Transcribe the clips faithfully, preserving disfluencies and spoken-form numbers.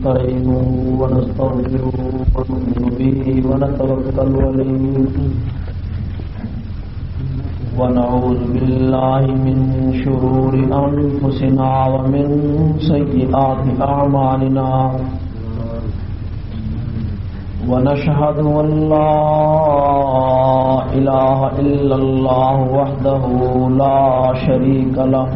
ونستعينه ونستغفره ونؤمن به ونتوكل عليه ونعوذ بالله من شرور أنفسنا ومن سيئات أعمالنا ونشهد أن لا إله إلا الله وحده لا شريك له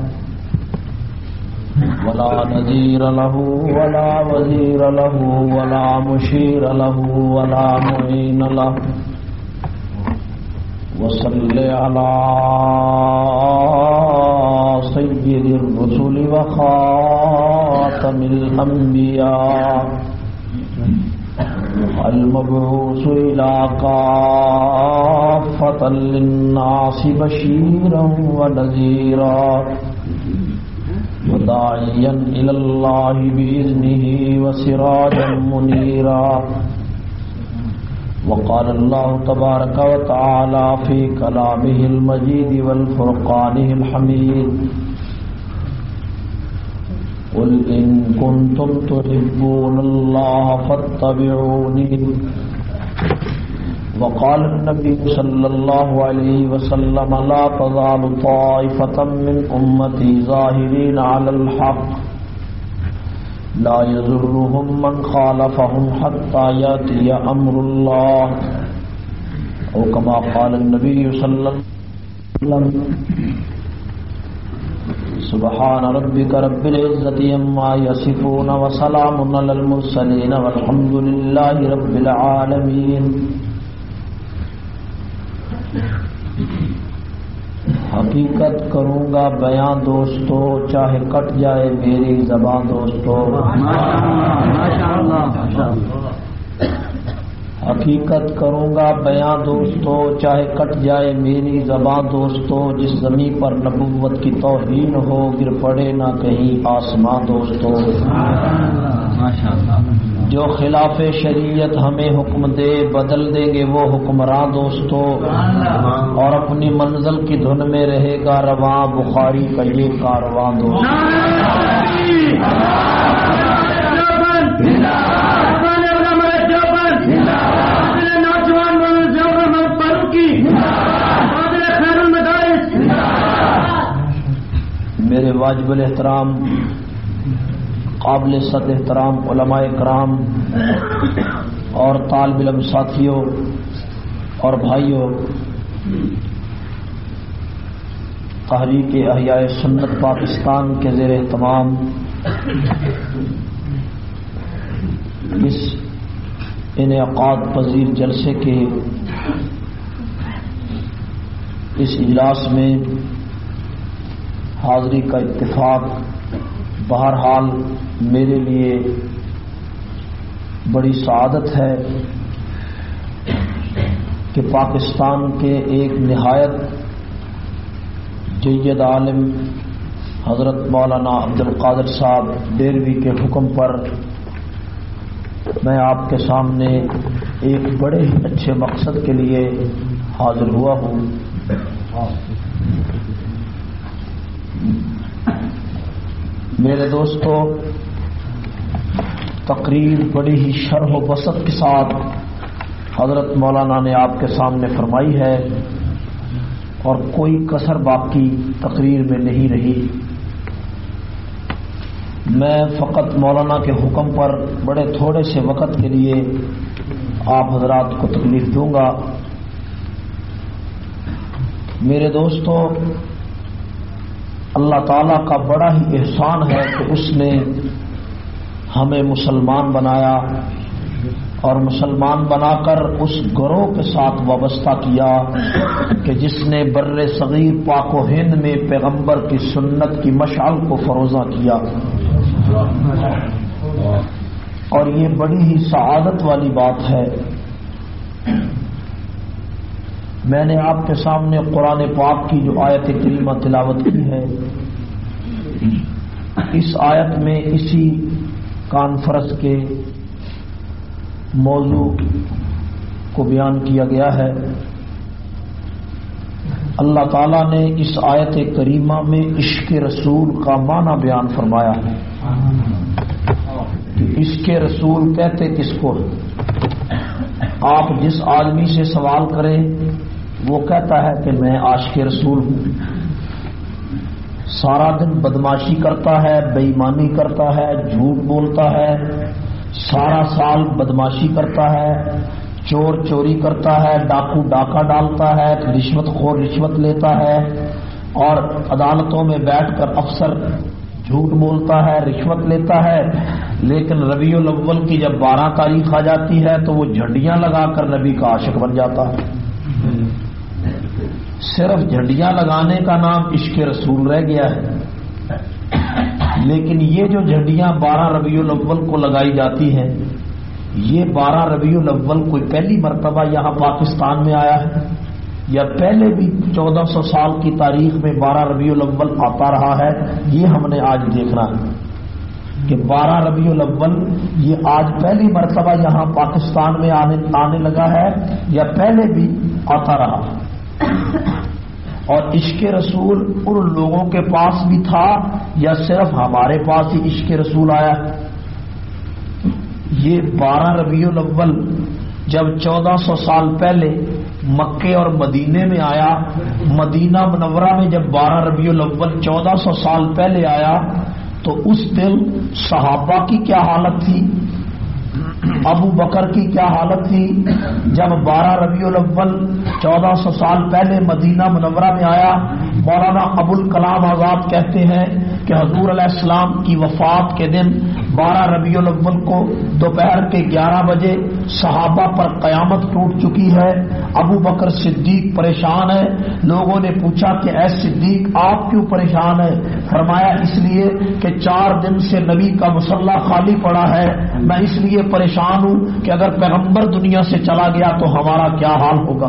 ولا نذير له ولا وزير له ولا مشير له ولا معين له وصل على سيد الرسل وخاتم الأنبياء المبعوث إلى كافة للناس بشيرا ونذيرا وداعيا إلى الله بإذنه وسراجا منيرا. وقال الله تبارك وتعالى في كلامه المجيد والفرقانه الحميد: قل إن كنتم تحبون الله فاتبعوني. وقال النبي صلى الله عليه وسلم: لا تزال طائفة من أمتي ظاهرين على الحق لا يضرهم من خالفهم حتى يأتي أمر الله، أو كما قال النبي صلى الله عليه وسلم. سبحان ربك رب العزة عما يصفون وسلام على المرسلين والحمد لله رب العالمين. حقیقت کروں گا بیان دوستو، چاہے کٹ جائے میری زبان دوستو. حقیقت کروں گا بیان دوستو، چاہے کٹ جائے میری زبان دوستو. جس زمین پر نبوت کی توہین ہو گر پڑے نہ کہیں آسمان دوستو. جو خلاف شریعت ہمیں حکم دے بدل دیں گے وہ حکمراں دوستو، اور اپنی منزل کی دھن میں رہے گا رواں بخاری کا یہ کارواں دوستو. میرے واجب الاحترام قابل صد احترام علماء کرام اور طالب علم ساتھیوں اور بھائیوں، تحریک احیاء سنت پاکستان کے زیر اہتمام اس انعقاد پذیر جلسے کے اس اجلاس میں حاضری کا اتفاق بہرحال میرے لیے بڑی سعادت ہے کہ پاکستان کے ایک نہایت جید عالم حضرت مولانا عبدالقادر صاحب ڈیروی کے حکم پر میں آپ کے سامنے ایک بڑے ہی اچھے مقصد کے لیے حاضر ہوا ہوں. میرے دوستو، تقریر بڑی ہی شرح و بسط کے ساتھ حضرت مولانا نے آپ کے سامنے فرمائی ہے اور کوئی کسر باقی تقریر میں نہیں رہی. میں فقط مولانا کے حکم پر بڑے تھوڑے سے وقت کے لیے آپ حضرات کو تکلیف دوں گا. میرے دوستو، اللہ تعالیٰ کا بڑا ہی احسان ہے کہ اس نے ہمیں مسلمان بنایا اور مسلمان بنا کر اس گروہ کے ساتھ وابستہ کیا کہ جس نے بر صغیر پاک و ہند میں پیغمبر کی سنت کی مشعل کو فروزہ کیا. اور یہ بڑی ہی سعادت والی بات ہے. میں نے آپ کے سامنے قرآن پاک کی جو آیت کریمہ تلاوت کی ہے، اس آیت میں اسی کانفرنس کے موضوع کو بیان کیا گیا ہے. اللہ تعالیٰ نے اس آیت کریمہ میں عشق رسول کا معنی بیان فرمایا ہے کہ عشق رسول کہتے کس کو؟ آپ جس آدمی سے سوال کریں وہ کہتا ہے کہ میں عاشق رسول ہوں، سارا دن بدماشی کرتا ہے، بے ایمانی کرتا ہے، جھوٹ بولتا ہے، سارا سال بدماشی کرتا ہے، چور چوری کرتا ہے، ڈاکو ڈاکہ ڈالتا ہے، رشوت خور رشوت لیتا ہے، اور عدالتوں میں بیٹھ کر افسر جھوٹ بولتا ہے، رشوت لیتا ہے، لیکن ربیع الاول کی جب بارہ تاریخ آ جاتی ہے تو وہ جھنڈیاں لگا کر نبی کا عاشق بن جاتا ہے۔ صرف جھنڈیاں لگانے کا نام عشق رسول رہ گیا ہے، لیکن یہ جو جھنڈیاں بارہ ربیع الاول کو لگائی جاتی ہیں، یہ بارہ ربیع الاول کوئی پہلی مرتبہ یہاں پاکستان میں آیا ہے یا پہلے بھی چودہ سو سال کی تاریخ میں بارہ ربیع الاول آتا رہا ہے؟ یہ ہم نے آج دیکھنا ہے کہ بارہ ربیع الاول یہ آج پہلی مرتبہ یہاں پاکستان میں آنے آنے لگا ہے یا پہلے بھی آتا رہا؟ اور عشق رسول ان لوگوں کے پاس بھی تھا یا صرف ہمارے پاس ہی عشق رسول آیا؟ یہ بارہ ربیع الاول جب چودہ سو سال پہلے مکے اور مدینے میں آیا، مدینہ منورہ میں جب بارہ ربیع الاول چودہ سو سال پہلے آیا تو اس دن صحابہ کی کیا حالت تھی، ابو بکر کی کیا حالت تھی؟ جب بارہ ربیع الاول چودہ سو سال پہلے مدینہ منورہ میں آیا، مولانا ابو الکلام آزاد کہتے ہیں کہ حضور علیہ السلام کی وفات کے دن بارہ ربیع الاول کو دوپہر کے گیارہ بجے صحابہ پر قیامت ٹوٹ چکی ہے، ابو بکر صدیق پریشان ہے۔ لوگوں نے پوچھا کہ اے صدیق آپ کیوں پریشان ہے؟ فرمایا اس لیے کہ چار دن سے نبی کا مصلی خالی پڑا ہے، میں اس لیے پریشان ہوں کہ اگر پیغمبر دنیا سے چلا گیا تو ہمارا کیا حال ہوگا۔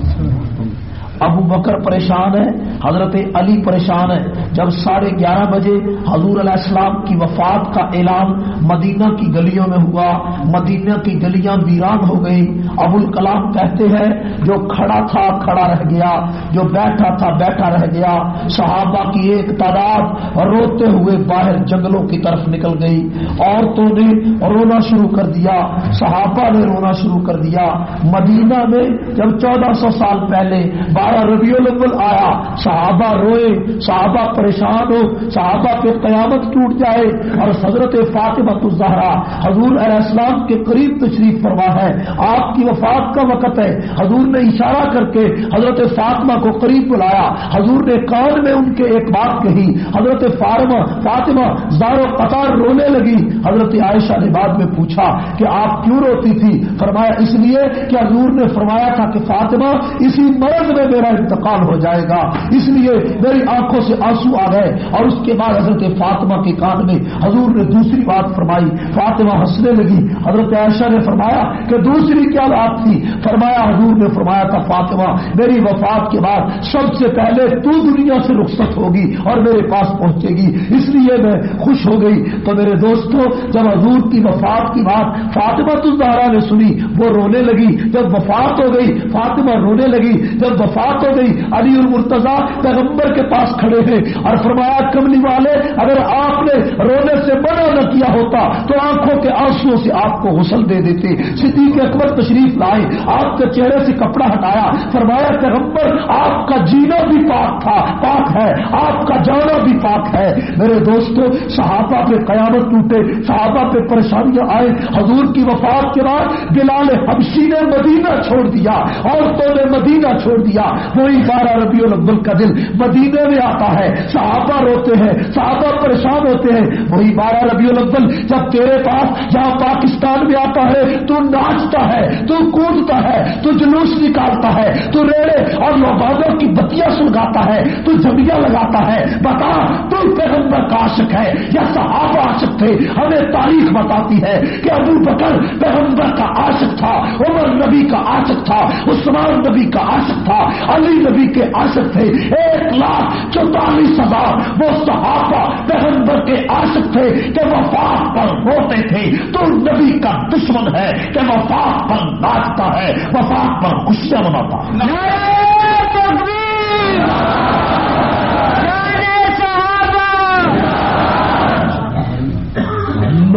ابو بکر پریشان ہے، حضرت علی پریشان ہے۔ جب ساڑھے گیارہ بجے حضور علیہ السلام کی وفات کا اعلان مدینہ کی گلیوں میں ہوا، مدینہ کی گلیاں ویران ہو گئی۔ ابو الکلام کہتے ہیں جو کھڑا تھا کھڑا رہ گیا، جو بیٹھا تھا بیٹھا رہ گیا۔ صحابہ کی ایک تعداد روتے ہوئے باہر جنگلوں کی طرف نکل گئی، عورتوں نے رونا شروع کر دیا، صحابہ نے رونا شروع کر دیا۔ مدینہ میں جب چودہ سو سال پہلے بارہ ربیع الاول آیا، صحابہ روئے، صحابہ پریشان ہو، صحابہ پہ قیامت ٹوٹ جائے، اور حضرت فاطمہ الزہرا حضور علیہ السلام کے قریب تشریف فرما ہے، آپ کی وفات کا وقت ہے۔ حضور نے اشارہ کر کے حضرت فاطمہ کو قریب بلایا، حضور نے کان میں ان کے ایک بات کہی، حضرت فاطمہ فاطمہ زار و قطار رونے لگی۔ حضرت عائشہ نے بعد میں پوچھا کہ آپ کیوں روتی تھی؟ فرمایا اس لیے کہ حضور نے فرمایا تھا کہ فاطمہ اسی مرض میں میرا انتقال ہو جائے گا، اس لیے میری آنکھوں سے آنسو آ گئے۔ اور اس کے بعد حضرت فاطمہ کے کان میں حضور نے دوسری بات فرمائی، فاطمہ ہنسنے لگی۔ حضرت عائشہ نے فرمایا کہ دوسری کیا بات تھی؟ فرمایا حضور نے فرمایا تھا فاطمہ میری وفات کے بعد سب سے پہلے تو دنیا سے رخصت ہوگی اور میرے پاس پہنچے گی، اس لیے میں خوش ہو گئی۔ تو میرے دوستوں جب حضور کی وفات کی بات فاطمہ الزہرا نے سنی وہ رونے لگی، جب وفات ہو گئی فاطمہ رونے لگی، جب وفات ہو گئی علی المرتضیٰ پیغمبر کے پاس کھڑے ہیں اور فرمایا کملی والے اگر آپ نے رونے سے منع نہ کیا ہوتا تو آنکھوں کے آنسوؤں سے آپ کو غسل دے دیتے۔ صدیق اکبر تشریف لائے، آپ کے چہرے سے کپڑا ہٹایا، فرمایا پیغمبر آپ کا جینا بھی پاک تھا پاک ہے، آپ کا جانا بھی پاک ہے۔ میرے دوستوں صحابہ پہ قیامت ٹوٹے، صحابہ پہ پریشانیاں آئے۔ حضور کی وفات کے بعد بلال حبشی نے مدینہ چھوڑ دیا، عورتوں نے مدینہ چھوڑ دیا۔ وہی بارہ ربیع الاول کا دن مدینے میں آتا ہے، صحابہ روتے ہیں، صحابہ پریشان ہوتے ہیں۔ وہی بارہ ربیع الاول جب تیرے پاس جہاں پاکستان میں آتا ہے تو ناچتا ہے، تو کودتا ہے، تو جلوس نکالتا ہے، تو ریڑے اور لوبادوں کی بتیاں سلگاتا ہے، تو جھنڈیاں لگاتا ہے۔ بتا تو پیغمبر کا عاشق ہے یا صحابہ عاشق تھے؟ ہمیں تاریخ بتاتی ہے کہ ابو بکر پیغمبر کا عاشق تھا، عمر نبی کا عاشق تھا، عثمان نبی کا عاشق تھا، علی نبی کے عاشق تھے۔ ایک لاکھ چوتالیس ہزار وہ صحابہ پیغمبر کے عاشق تھے کہ وفات پر روتے تھے۔ تو نبی کا دشمن ہے کہ وفات پر ناچتا ہے، وفات پر خوشیاں مناتا ہے۔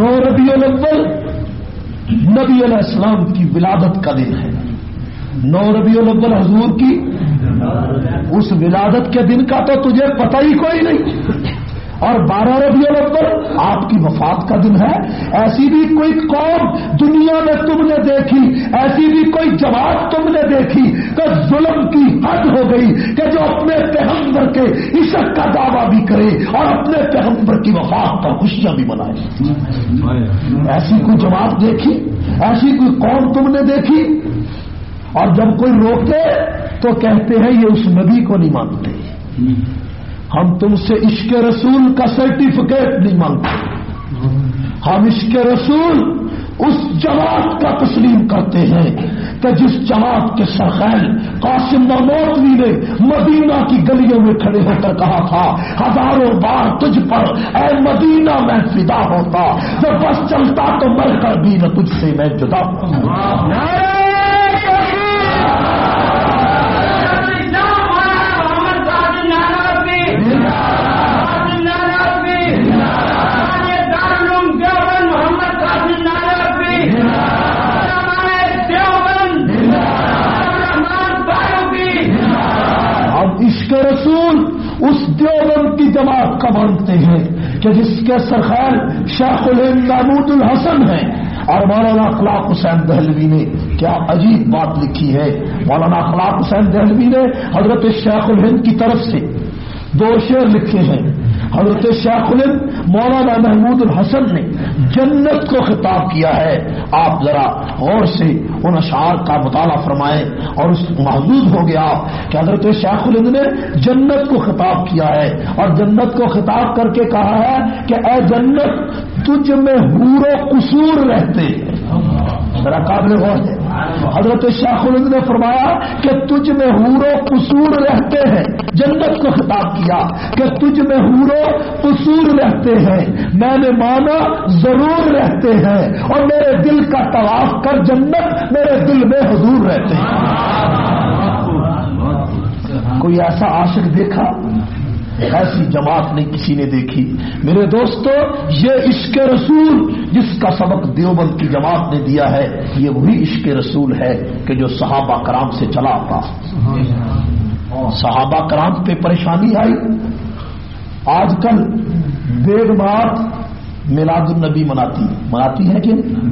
نو ربیع الاول نبی علیہ السلام کی ولادت کا دن ہے. نو ربیع الاول حضور کی اس ولادت کے دن کا تو تجھے پتہ ہی کوئی نہیں. اور بارہ ربیع الاول آپ کی وفات کا دن ہے. ایسی بھی کوئی قوم دنیا میں تم نے دیکھی, ایسی بھی کوئی جماعت تم نے دیکھی کہ ظلم کی حد ہو گئی کہ جو اپنے پیغمبر کے عشق کا دعویٰ بھی کرے اور اپنے پیغمبر کی وفات پر خوشیاں بھی منائے؟ ایسی کوئی جماعت دیکھی, ایسی کوئی قوم تم نے دیکھی؟ اور جب کوئی روکے تو کہتے ہیں یہ اس نبی کو نہیں مانتے, ہم تم سے عشق رسول کا سرٹیفکیٹ نہیں مانگتے, ہم عشق رسول اس جماعت کا تسلیم کرتے ہیں کہ جس جماعت کے سرخیل قاسم نانوتوی نے مدینہ کی گلیوں میں کھڑے ہو کر کہا تھا ہزاروں بار تجھ پر اے مدینہ میں فدا ہوتا, جب بس چلتا تو مر کر بھی نہ تجھ سے میں جدا ہوتا. عشق رسول اس دیوبند کی جماعت کا مانتے ہیں کہ جس کے سرخیل شیخ الہند محمود الحسن ہیں. اور مولانا اخلاق حسین دہلوی نے کیا عجیب بات لکھی ہے. مولانا اخلاق حسین دہلوی نے حضرت شیخ الہند کی طرف سے دو شعر لکھے ہیں. حضرت شیخ الہند مولانا محمود الحسن نے جنت کو خطاب کیا ہے. آپ ذرا غور سے ان اشعار کا مطالعہ فرمائیں اور اس محظوظ ہو گیا کہ حضرت شیخ الہند نے جنت کو خطاب کیا ہے اور جنت کو خطاب کر کے کہا ہے کہ اے جنت تجھ میں حور و قصور رہتے ہیں. ذرا قابل غور ہے. حضرت شیخ الہند نے فرمایا کہ تجھ میں حور و قصور رہتے ہیں, جنت کو خطاب کیا کہ تجھ میں حور و قصور رہتے ہیں. میں نے مانا ضرور رہتے ہیں اور میرے دل کا طواف کر جنت میرے دل میں حضور رہتے ہیں. کوئی ایسا عاشق دیکھا؟ ایسی جماعت نہیں کسی نے دیکھی. میرے دوستو, یہ عشق رسول جس کا سبق دیوبند کی جماعت نے دیا ہے, یہ وہی عشق رسول ہے کہ جو صحابہ کرام سے چلا آتا. صحابہ کرام پہ پریشانی آئی. آج کل بیگمات میلاد النبی مناتی مناتی ہے کہ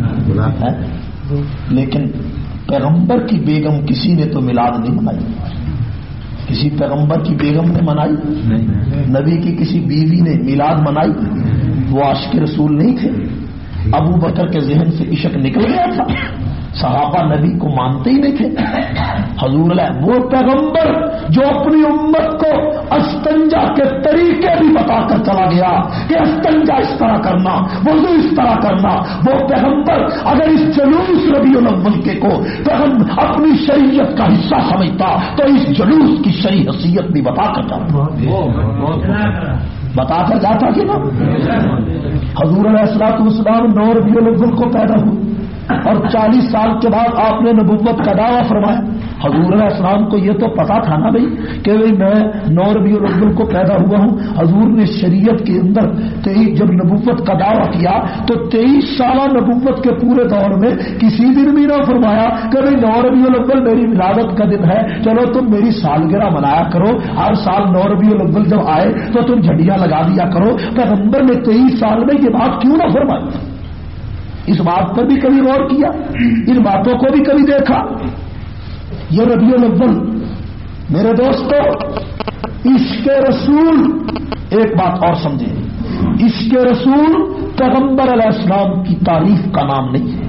نہیں؟ لیکن پیغمبر کی بیگم کسی نے تو میلاد نہیں منائی. کسی پیغمبر کی بیگم نے منائی؟ نبی کی کسی بیوی نے میلاد منائی؟ وہ عاشق رسول نہیں تھے. ابو بکر کے ذہن سے عشق نکل گیا تھا. صحابہ نبی کو مانتے ہی نہیں تھے. حضور علیہ وہ پیغمبر جو اپنی امت کو استنجا کے طریقے بھی بتا کر چلا گیا کہ استنجا اس طرح کرنا, وضو اس طرح کرنا, وہ پیغمبر اگر اس جلوس ربیع الاول کے کو پیغمبر اپنی شریعت کا حصہ سمجھتا تو اس جلوس کی شرعی حیثیت بھی بتا کر جاتا بتا کر جاتا کہ نا. حضور علیہ الصلوۃ والسلام نو ربیع الاول کو پیدا ہوئے اور چالیس سال کے بعد آپ نے نبوت کا دعویٰ فرمایا. حضور علیہ السلام کو یہ تو پتا تھا نا بھائی کہ بھائی میں نو ربیع الاول کو پیدا ہوا ہوں. حضور نے شریعت کے اندر تیئیس جب نبوت کا دعویٰ کیا تو تیئیس سالہ نبوت کے پورے دور میں کسی دن بھی نہ فرمایا کہ بھائی نو ربیع الاول میری ولادت کا دن ہے, چلو تم میری سالگرہ منایا کرو, ہر سال نو ربیع الاول جب آئے تو تم جھنڈیاں لگا دیا کرو. پیغمبر نے تیئیس سال میں یہ بات کیوں نہ فرمائی؟ اس بات پر بھی کبھی غور کیا؟ ان باتوں کو بھی کبھی دیکھا؟ یہ ربیع الاول میرے دوستو عشق رسول. ایک بات اور سمجھیں, عشق رسول پیغمبر علیہ السلام کی تعریف کا نام نہیں ہے.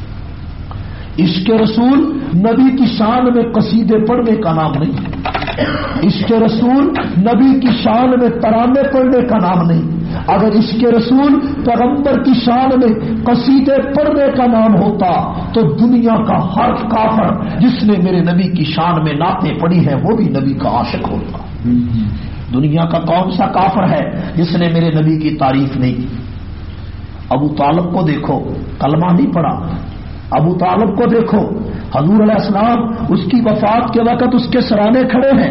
عشق رسول نبی کی شان میں قصیدے پڑھنے کا نام نہیں ہے. عشق رسول نبی کی شان میں ترانے پڑھنے کا نام نہیں. اگر عشق رسول پیغمبر کی شان میں قصیدے پڑھنے کا نام ہوتا تو دنیا کا ہر کافر جس نے میرے نبی کی شان میں نعتیں پڑھی ہیں وہ بھی نبی کا عاشق ہوتا. دنیا کا کون سا کافر ہے جس نے میرے نبی کی تعریف نہیں کی؟ ابو طالب کو دیکھو, کلمہ نہیں پڑھا. ابو طالب کو دیکھو, حضور علیہ السلام اس کی وفات کے وقت اس کے سرانے کھڑے ہیں,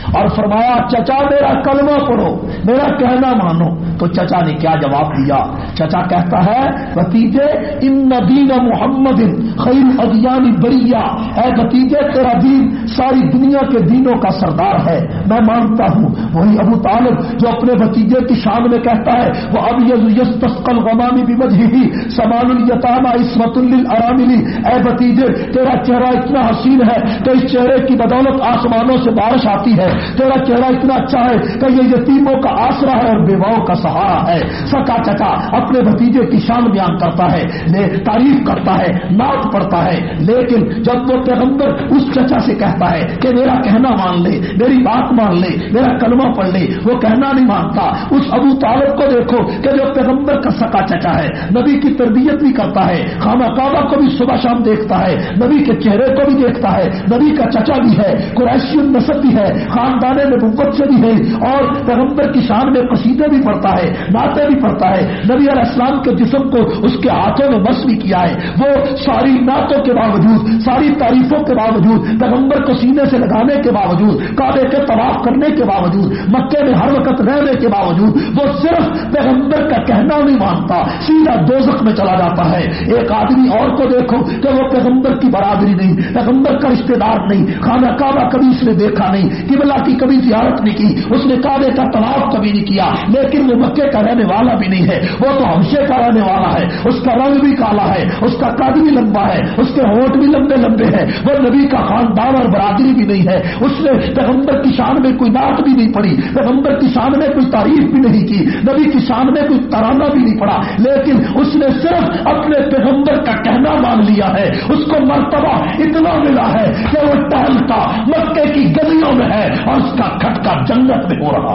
اور فرمایا چچا میرا کلمہ پڑھو، میرا کہنا مانو. تو چچا نے کیا جواب دیا؟ چچا کہتا ہے بھتیجے ان دین محمد خیر ادیان بریہ، اے بھتیجے تیرا دین ساری دنیا کے دینوں کا سردار ہے، میں مانتا ہوں. وہی ابو طالب جو اپنے بھتیجے کی شان میں کہتا ہے وہ اب یستسقى الغمام بوجهه سمان الیتامى عصمۃ للارامل، اے بھتیجے تیرا چہرہ اتنا حسین ہے کہ اس چہرے کی بدولت آسمانوں سے بارش آتی ہے، تیرا چہرہ اتنا اچھا ہے کہ یہ یتیموں کا آسرا ہے اور بیواؤں کا سہارا ہے. سکا چچا اپنے بھتیجے کی شان بیان کرتا ہے، لے تعریف کرتا ہے، نعت پڑھتا ہے. لیکن جب وہ پیغمبر اس چچا سے کہتا ہے کہ میرا کہنا مان لے، میری بات مان لے، میرا کلمہ پڑھ لے، وہ کہنا نہیں مانتا. اس ابو طالب کو دیکھو کہ جو پیغمبر کا سکا چچا ہے، نبی کی تربیت بھی کرتا ہے، خانہ کعبہ کو بھی صبح شام دیکھتا ہے، نبی کے چہرے کو بھی دیکھتا ہے، نبی کا چچا بھی ہے، قریشی النسب بھی ہے، خاندان نبوت سے بھی ہے، اور پیغمبر کی شان میں قصیدے بھی پڑھتا ہے، نعتیں بھی پڑھتا ہے. نبی علیہ السلام کے جسم کو اس کے ہاتھوں میں بس بھی کیا ہے. وہ ساری نعتوں کے باوجود، ساری تعریفوں کے باوجود، پیغمبر کو سینے سے لگانے کے باوجود، کعبے کے طواف کرنے کے باوجود، مکے میں ہر وقت رہنے کے باوجود وہ صرف پیغمبر کا کہنا نہیں مانتا، سیدھا دوزخ میں چلا جاتا ہے. ایک آدمی اور کو دیکھو کہ وہ پیغمبر کی برادری نہیں، پیغمبر کا رشتے دار نہیں، خانہ کعبہ کبھی اس نے دیکھا نہیں، قبلہ کی کبھی زیارت نہیں کی، اس نے کعبے کا طواف کبھی نہیں کیا، لیکن وہ مکے کا رہنے والا بھی نہیں ہے، وہ تو حبشے کا رہنے والا ہے، اس کا رنگ بھی کالا ہے، اس کا قد بھی لمبا ہے، اس کے ہونٹ بھی لمبے لمبے ہیں، وہ نبی کا خاندان اور برادری بھی نہیں ہے، اس نے پیغمبر کی شان میں کوئی نعت بھی نہیں پڑھی، پیغمبر کی شان میں کوئی تعریف بھی نہیں کی، نبی کی شان میں کوئی ترانہ بھی نہیں پڑا، لیکن اس نے صرف اپنے پیغمبر کا کہنا مان لیا ہے. اس کو مرتبہ اتنا ملا ہے کہ وہ ٹہلتا مکے کی گلیوں میں ہے اور اس کا کھٹکا جنت میں ہو رہا.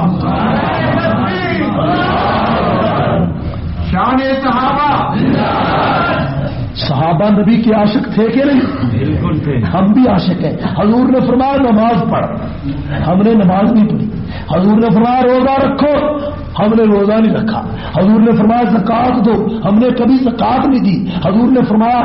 شان صحابہ، صحابہ نبی کے عاشق تھے کہ نہیں؟ بالکل تھے. ہم بھی عاشق ہیں. حضور نے فرمایا نماز پڑھ، ہم نے نماز نہیں پڑھی. حضور نے فرمایا روزہ رکھو، ہم نے روزہ نہیں رکھا. حضور نے فرمایا زکات دو، ہم نے کبھی زکات نہیں دی. حضور نے فرمایا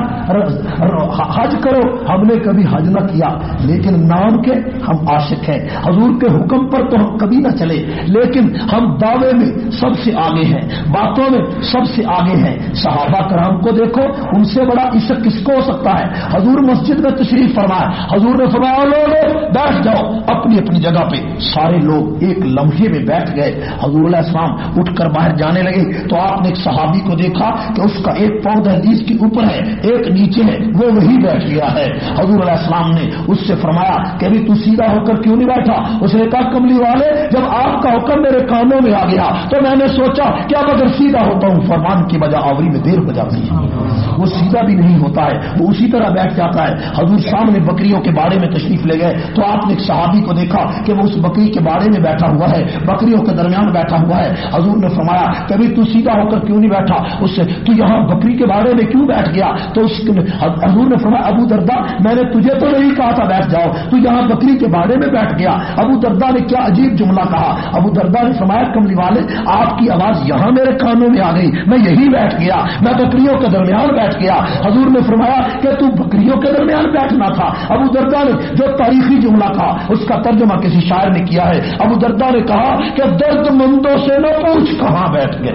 حج کرو، ہم نے کبھی حج نہ کیا. لیکن نام کے ہم عاشق ہیں. حضور کے حکم پر تو ہم کبھی نہ چلے، لیکن ہم دعوے میں سب سے آگے ہیں، باتوں میں سب سے آگے ہیں. صحابہ کرام کو دیکھو، ان سے بڑا عشق کس کو ہو سکتا ہے؟ حضور مسجد میں تشریف فرمایا، حضور نے فرمایا لوگوں بیٹھ جاؤ اپنی اپنی جگہ پہ. سارے لوگ ایک لمحے میں بیٹھ گئے. حضور علیہ السلام اٹھ کر باہر جانے لگے تو آپ نے ایک صحابی کو دیکھا کہ اس کا ایک پاؤں دہلیز کے اوپر ہے، ایک نیچے ہے، وہ وہی بیٹھ گیا ہے. حضور علیہ السلام نے اس سے فرمایا کہ ابھی تو سیدھا ہو کر کیوں نہیں بیٹھا؟ اس نے کہا کملی والے جب آپ کا حکم میرے کانوں میں آ گیا تو میں نے سوچا کیا اگر سیدھا ہوتا ہوں فرمان کی بجا آوری میں دیر ہو جاتی ہے. وہ سیدھا بھی نہیں ہوتا ہے، وہ اسی طرح بیٹھ جاتا ہے. حضور سامنے بکریوں کے باڑے میں تشریف لے گئے تو آپ نے ایک صحابی کو دیکھا کہ وہ اس بکری کے باڑے میں بیٹھا ہوا ہے، بکریوں کے درمیان بیٹھا ہوا ہے. حضور نے فرمایا کبھی تو سیدھا ہو کر کیوں نہیں بیٹھا؟ اس سے تو یہاں بکری کے باڑے میں کیوں بیٹھ گیا؟ تو اس حضور نے فرمایا ابو دردا میں نے تجھے تو نہیں کہا تھا بیٹھ جاؤ، تو یہاں بکری کے باڑے میں بیٹھ گیا. ابو دردا نے کیا عجیب جملہ کہا. ابو دردا نے فرمایا کملی والے آپ کی آواز یہاں میرے کانوں میں آ گئی، میں یہی بیٹھ گیا، میں بکریوں کے درمیان بیٹھ گیا. حضور نے فرمایا کہ تو بکریوں کے درمیان بیٹھنا تھا. ابو دردا نے جو تاریخی جملہ کہا اس کا ترجمہ کسی شاعر نے کیا ہے. ابو دردا نے کہا کہ درد مندوں سے نہ پوچھ کہاں بیٹھ گئے،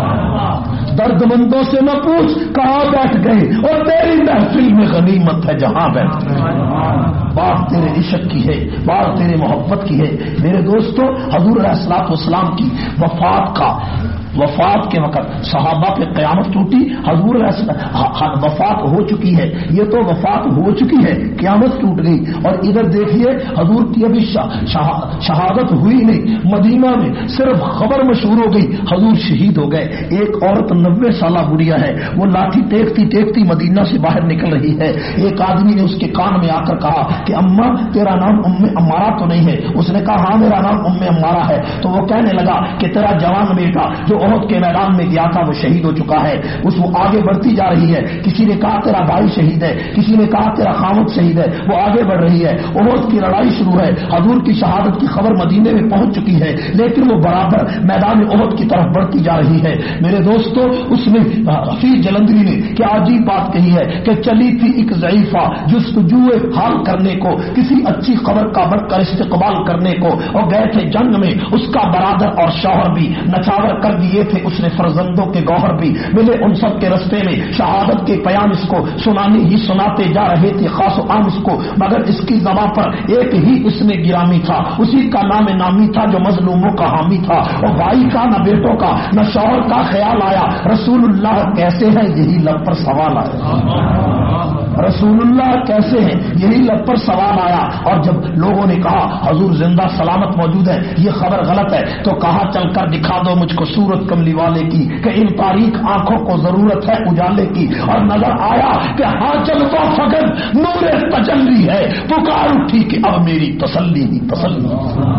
درد مندوں سے نہ پوچھ کہاں بیٹھ گئے، اور تیری محفل میں غنیمت ہے جہاں بیٹھ گئے. بات تیرے عشق کی ہے، بات تیرے محبت کی ہے. میرے دوستو حضور علیہ الصلوۃ والسلام کی وفات کا وفات کے وقت صحابہ پہ قیامت ٹوٹی. حضور وفات ہو چکی ہے، یہ تو وفات ہو چکی ہے، قیامت ٹوٹ گئی. اور ادھر دیکھیے حضور کی ابھی شہادت ہوئی نہیں، مدینہ میں صرف خبر مشہور ہو گئی حضور شہید ہو گئے. ایک عورت نبے سالہ بڑھیا ہے، وہ لاٹھی ٹیکتی ٹیکتی مدینہ سے باہر نکل رہی ہے. ایک آدمی نے اس کے کان میں آ کر کہا کہ اماں تیرا نام ام امارہ تو نہیں ہے؟ اس نے کہا ہاں میرا نام ام امارہ ہے. تو وہ کہنے لگا کہ تیرا جوان بیٹا جو احد کے میدان میں گیا تھا وہ شہید ہو چکا ہے، اس وہ آگے بڑھتی جا رہی ہے. کسی نے کہا تیرا بھائی شہید ہے، کسی نے کہا تیرا خامد شہید ہے، وہ آگے بڑھ رہی ہے. احد کی لڑائی شروع ہے، حضور کی شہادت کی خبر مدینے میں پہنچ چکی ہے، لیکن وہ برابر میدان احد کی طرف بڑھتی جا رہی ہے. میرے دوستو، اس میں حفیظ جلندری نے کیا عجیب بات کہی ہے کہ چلی تھی ایک ضعیفہ جستجو حال کرنے کو، کسی اچھی خبر کا بڑھ کر استقبال کرنے کو، اور گئے تھے جنگ میں. اس کا برادر اور شوہر بھی نچاور کر دیے تھے، اس نے فرزندوں کے گوہر بھی ملے ان سب کے رستے میں. شہادت کے پیام اس کو سنانے ہی سناتے جا رہے تھے خاص و عام اس کو، مگر اس کی زبان پر ایک ہی اس میں گرامی تھا، اسی کا نام نامی تھا جو مظلوموں کا حامی تھا. اور بھائی کا نہ بیٹوں کا نہ شوہر کا خیال آیا، رسول اللہ کیسے ہیں یہی لب پر سوال آیا. رسول اللہ کیسے ہیں یہی لب پر سوال آیا. اور جب لوگوں نے کہا حضور زندہ سلامت موجود ہے، یہ خبر غلط ہے، تو کہا چل کر دکھا دو مجھ کو صورت کملی والے کی کہ ان تاریخ آنکھوں کو ضرورت ہے اجالے کی. اور نظر آیا کہ ہاں چل تو فقط نور تجلی ہے، پکار اٹھی کہ اب میری تسلی ہی تسلی.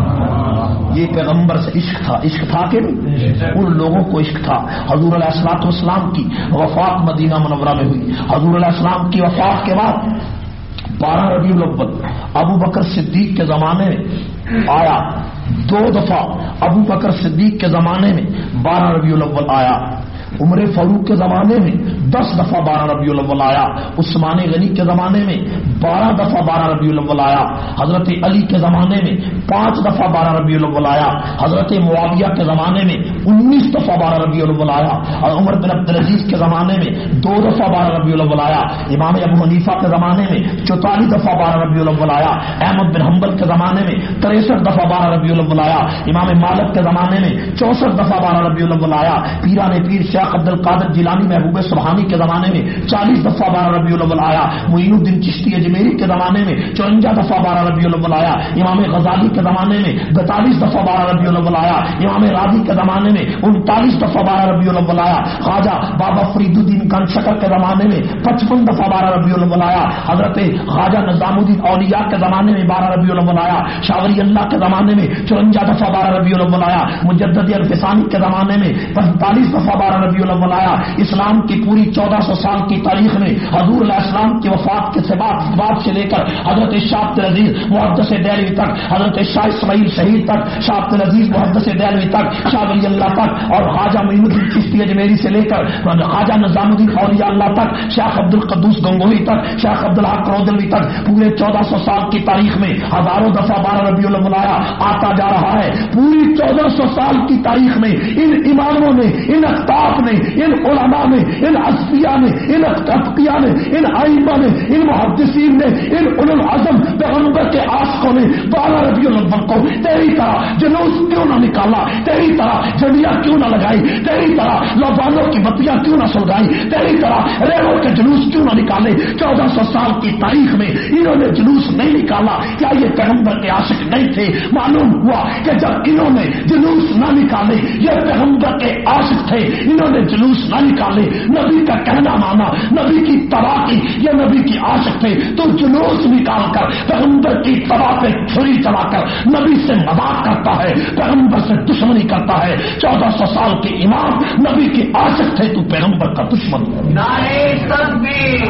یہ پیغمبر سے عشق تھا. عشق تھا کہ ان لوگوں کو عشق تھا. حضور علیہ الصلوۃ والسلام کی وفات مدینہ منورہ میں ہوئی. حضور علیہ السلام کی وفات کے بعد بارہ ربیع الاول ابو بکر صدیق کے زمانے میں آیا. دو دفعہ ابو بکر صدیق کے زمانے میں بارہ ربیع الاول آیا. عمر فاروق کے زمانے میں دس دفعہ بارہ ربیع الاول آیا. عثمان غنی کے زمانے میں بارہ دفعہ بارہ ربیع الاول آیا. حضرت علی کے زمانے میں پانچ دفعہ بارہ ربیع الاول آیا. حضرت معاویہ کے زمانے میں انیس دفعہ بارہ ربیع الاول آیا. اور عمر بن عبدالعزیز کے زمانے میں دو دفعہ بارہ ربیع الاول آیا. امام ابو حنیفہ کے زمانے میں چوتالیس دفعہ بارہ ربیع الاول آیا. احمد بن حنبل کے زمانے میں تریسٹھ دفعہ بارہ ربیع الاول آیا. امام مالک کے زمانے میں چونسٹھ دفعہ بارہ ربیع الاول آیا. پیران پیر شیخ عبد القادر جیلانی محبوب سبحانی کے زمانے میں چالیس دفعہ بارہ ربیع الاول آیا. معین الدین چشتی اجمیری کے زمانے میں چورنجا دفعہ بارہ ربیع الاول آیا. امام غزالی کے زمانے میں بتالیس دفعہ بارہ ربیع الاول آیا. امام راضی کے زمانے میں انتالیس دفعہ بارہ ربیع الاول آیا. خواجہ بابا فرید الدین کان شکر کے زمانے میں پچپن دفعہ بارہ ربیع الاول آیا. حضرت خواجہ نظام الدین اولیاء کے زمانے میں بارہ ربیع الاول آیا. شاہ ولی اللہ کے زمانے میں چورنجا دفعہ بارہ ربیع الاول آیا. مجدد الفسانی کے زمانے میں پینتالیس دفعہ بارہ ربیع الاول آیا. اسلام کی پوری چودہ سو سال کی تاریخ میں حضور علیہ السلام کی وفات کے بعد سے لے کر حضرت شاہ عبد العزیز محدث دہلوی تک، حضرت شاہ اسماعیل شہید تک، شاہ عبد العزیز محدث دہلوی تک، شاہ ولی اللہ تک، اور خواجہ معین الدین چشتی اجمیری سے لے کر خواجہ نظام الدین اولیاء اللہ تک، شیخ عبد القدوس گنگوہی تک، شیخ عبدالحق رودلوی تک، پورے چودہ سو سال کی تاریخ میں ہزاروں دفعہ بارہ ربیع الاول آیا آتا جا رہا ہے. پوری چودہ سو سال کی تاریخ میں ان اماموں نے، ان اقطاب نے، ان علماء نے، ان اصفیاء نے، ان اتقیاء نے، ان ائمہ نے، ان محدثین نے، ان اولو العزم پیغمبر کے عاشقوں نے بارہ ربیع الاول کو تیری طرح جلوس کیوں نہ نکالا، تیری طرح جھنڈیاں کیوں نہ لگائی، تیری طرح لوبانوں کی بتیاں کیوں نہ سلگائی، تیری طرح ریلوں کے جلوس کیوں نہ نکالے. چودہ سو سال کی تاریخ میں انہوں نے جلوس نہیں نکالا. کیا یہ پیغمبر کے عاشق نہیں تھے؟ معلوم ہوا کہ جب انہوں نے جلوس نہ نکالے یہ پیغمبر کے عاشق تھے. انہوں نے جلوس نہ نکالے، نبی کا کہنا مانا، نبی کی تباہ کی، یہ نبی کی عاشق تھے. تو جلوس نکال کر پیغمبر کی تباہ پہ چھری چلا کر نبی سے مذاق کرتا ہے، پیغمبر سے دشمنی کرتا ہے. چودہ سو سال کے امام نبی کے عاشق تھے، تو پیغمبر کا دشمن. نعرہ تکبیر،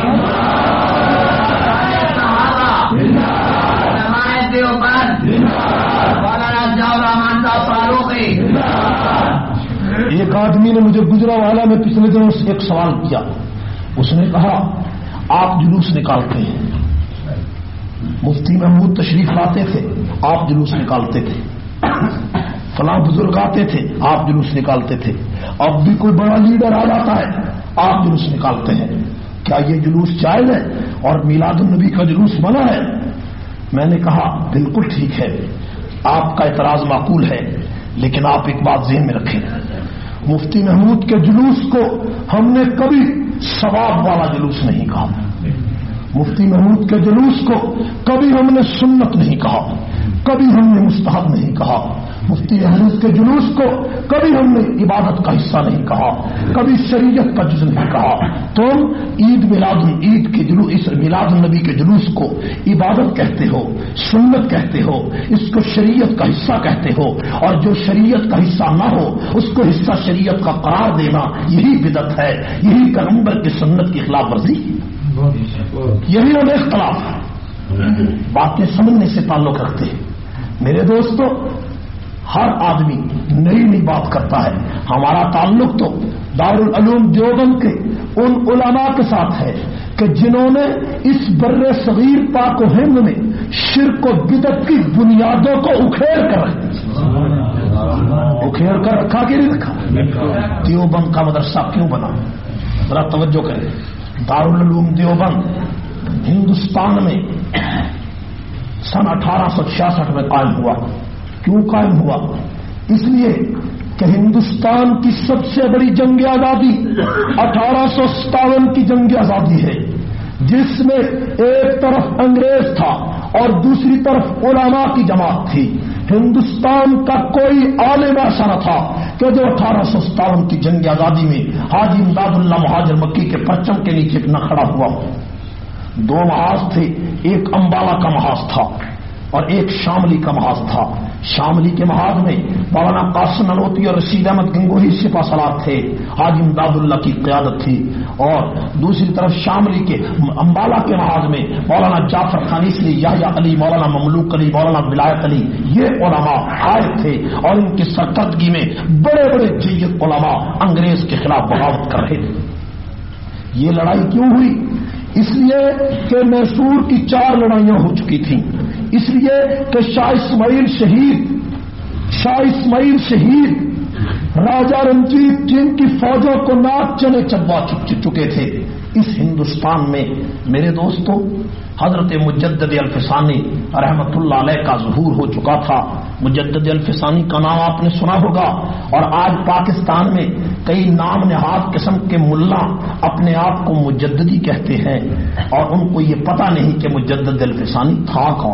ایک آدمی نے مجھے گجرا والا میں پچھلے دنوں سے ایک سوال کیا. اس نے کہا آپ جلوس نکالتے ہیں، مفتی محمود تشریف لاتے تھے آپ جلوس نکالتے تھے، فلاں بزرگ آتے تھے آپ جلوس نکالتے تھے، اب بھی کوئی بڑا لیڈر آ جاتا ہے آپ جلوس نکالتے ہیں، کیا یہ جلوس جائز ہے اور میلاد النبی کا جلوس منع ہے؟ میں نے کہا بالکل ٹھیک ہے، آپ کا اعتراض معقول ہے، لیکن آپ ایک بات ذہن میں رکھیں، مفتی محمود کے جلوس کو ہم نے کبھی ثواب والا جلوس نہیں کہا، مفتی محمود کے جلوس کو کبھی ہم نے سنت نہیں کہا، کبھی ہم نے مستحب نہیں کہا، مفتی محمود کے جلوس کو کبھی ہم نے عبادت کا حصہ نہیں کہا، کبھی شریعت کا جز نہیں کہا. تم عید میلاد عید کے جلوس اس میلاد النبی کے جلوس کو عبادت کہتے ہو، سنت کہتے ہو، اس کو شریعت کا حصہ کہتے ہو، اور جو شریعت کا حصہ نہ ہو اس کو حصہ شریعت کا قرار دینا، یہی بدعت ہے، یہی پیغمبر کی سنت کی خلاف ورزی، یہی ہمیں اختلاف ہے، باتیں سمجھنے سے تعلق رکھتے ہیں۔ میرے دوستو، ہر آدمی نئی نئی بات کرتا ہے، ہمارا تعلق تو دارالعلوم دیوبند کے ان علماء کے ساتھ ہے کہ جنہوں نے اس بر صغیر پاک و ہند میں شرک و بدعت کی بنیادوں کو اکھیڑ کر رکھا اکھیڑ کر رکھا کہ نہیں رکھا؟ دیوبند کا مدرسہ کیوں بنا؟ ذرا توجہ کریں، دارالعلوم دیوبند ہندوستان میں سن اٹھارہ سو چھیاسٹھ میں قائم ہوا۔ کیوں قائم ہوا؟ اس لیے کہ ہندوستان کی سب سے بڑی جنگ آزادی اٹھارہ سو ستاون کی جنگ آزادی ہے، جس میں ایک طرف انگریز تھا اور دوسری طرف علماء کی جماعت تھی۔ ہندوستان کا کوئی عالم ایسا نہ تھا کہ جو اٹھارہ سو ستاون کی جنگ آزادی میں حاجی امداد اللہ مہاجر مکی کے پرچم کے نیچے نہ کھڑا ہوا ہو۔ دو محاذ تھے، ایک امبالہ کا محاذ تھا اور ایک شاملی کا محاذ تھا۔ شاملی کے محاذ میں مولانا قاسم ننوتوی اور رشید احمد گنگوہی سپہ سالار تھے، حاجی امداد اللہ کی قیادت تھی، اور دوسری طرف شاملی کے امبالہ کے محاذ میں مولانا جعفر خانیسری، یحییٰ علی، مولانا مملوک علی، مولانا ولایت علی، یہ علماء آئے تھے اور ان کی سرکردگی میں بڑے بڑے جید علماء انگریز کے خلاف بغاوت کر رہے تھے۔ یہ لڑائی کیوں ہوئی؟ اس لیے کہ میسور کی چار لڑائیاں ہو چکی تھیں، اس لیے کہ شاہ اسماعیل شہید شاہ اسماعیل شہید راجہ رنجیت جن کی فوجوں کو ناک چنے چبا چکے تھے۔ اس ہندوستان میں میرے دوستوں حضرت مجدد الفسانی رحمت اللہ علیہ کا ظہور ہو چکا تھا۔ مجدد الفسانی کا نام آپ نے سنا ہوگا، اور آج پاکستان میں کئی نام نہاد قسم کے ملا اپنے آپ کو مجددی کہتے ہیں، اور ان کو یہ پتہ نہیں کہ مجدد الفسانی تھا کون۔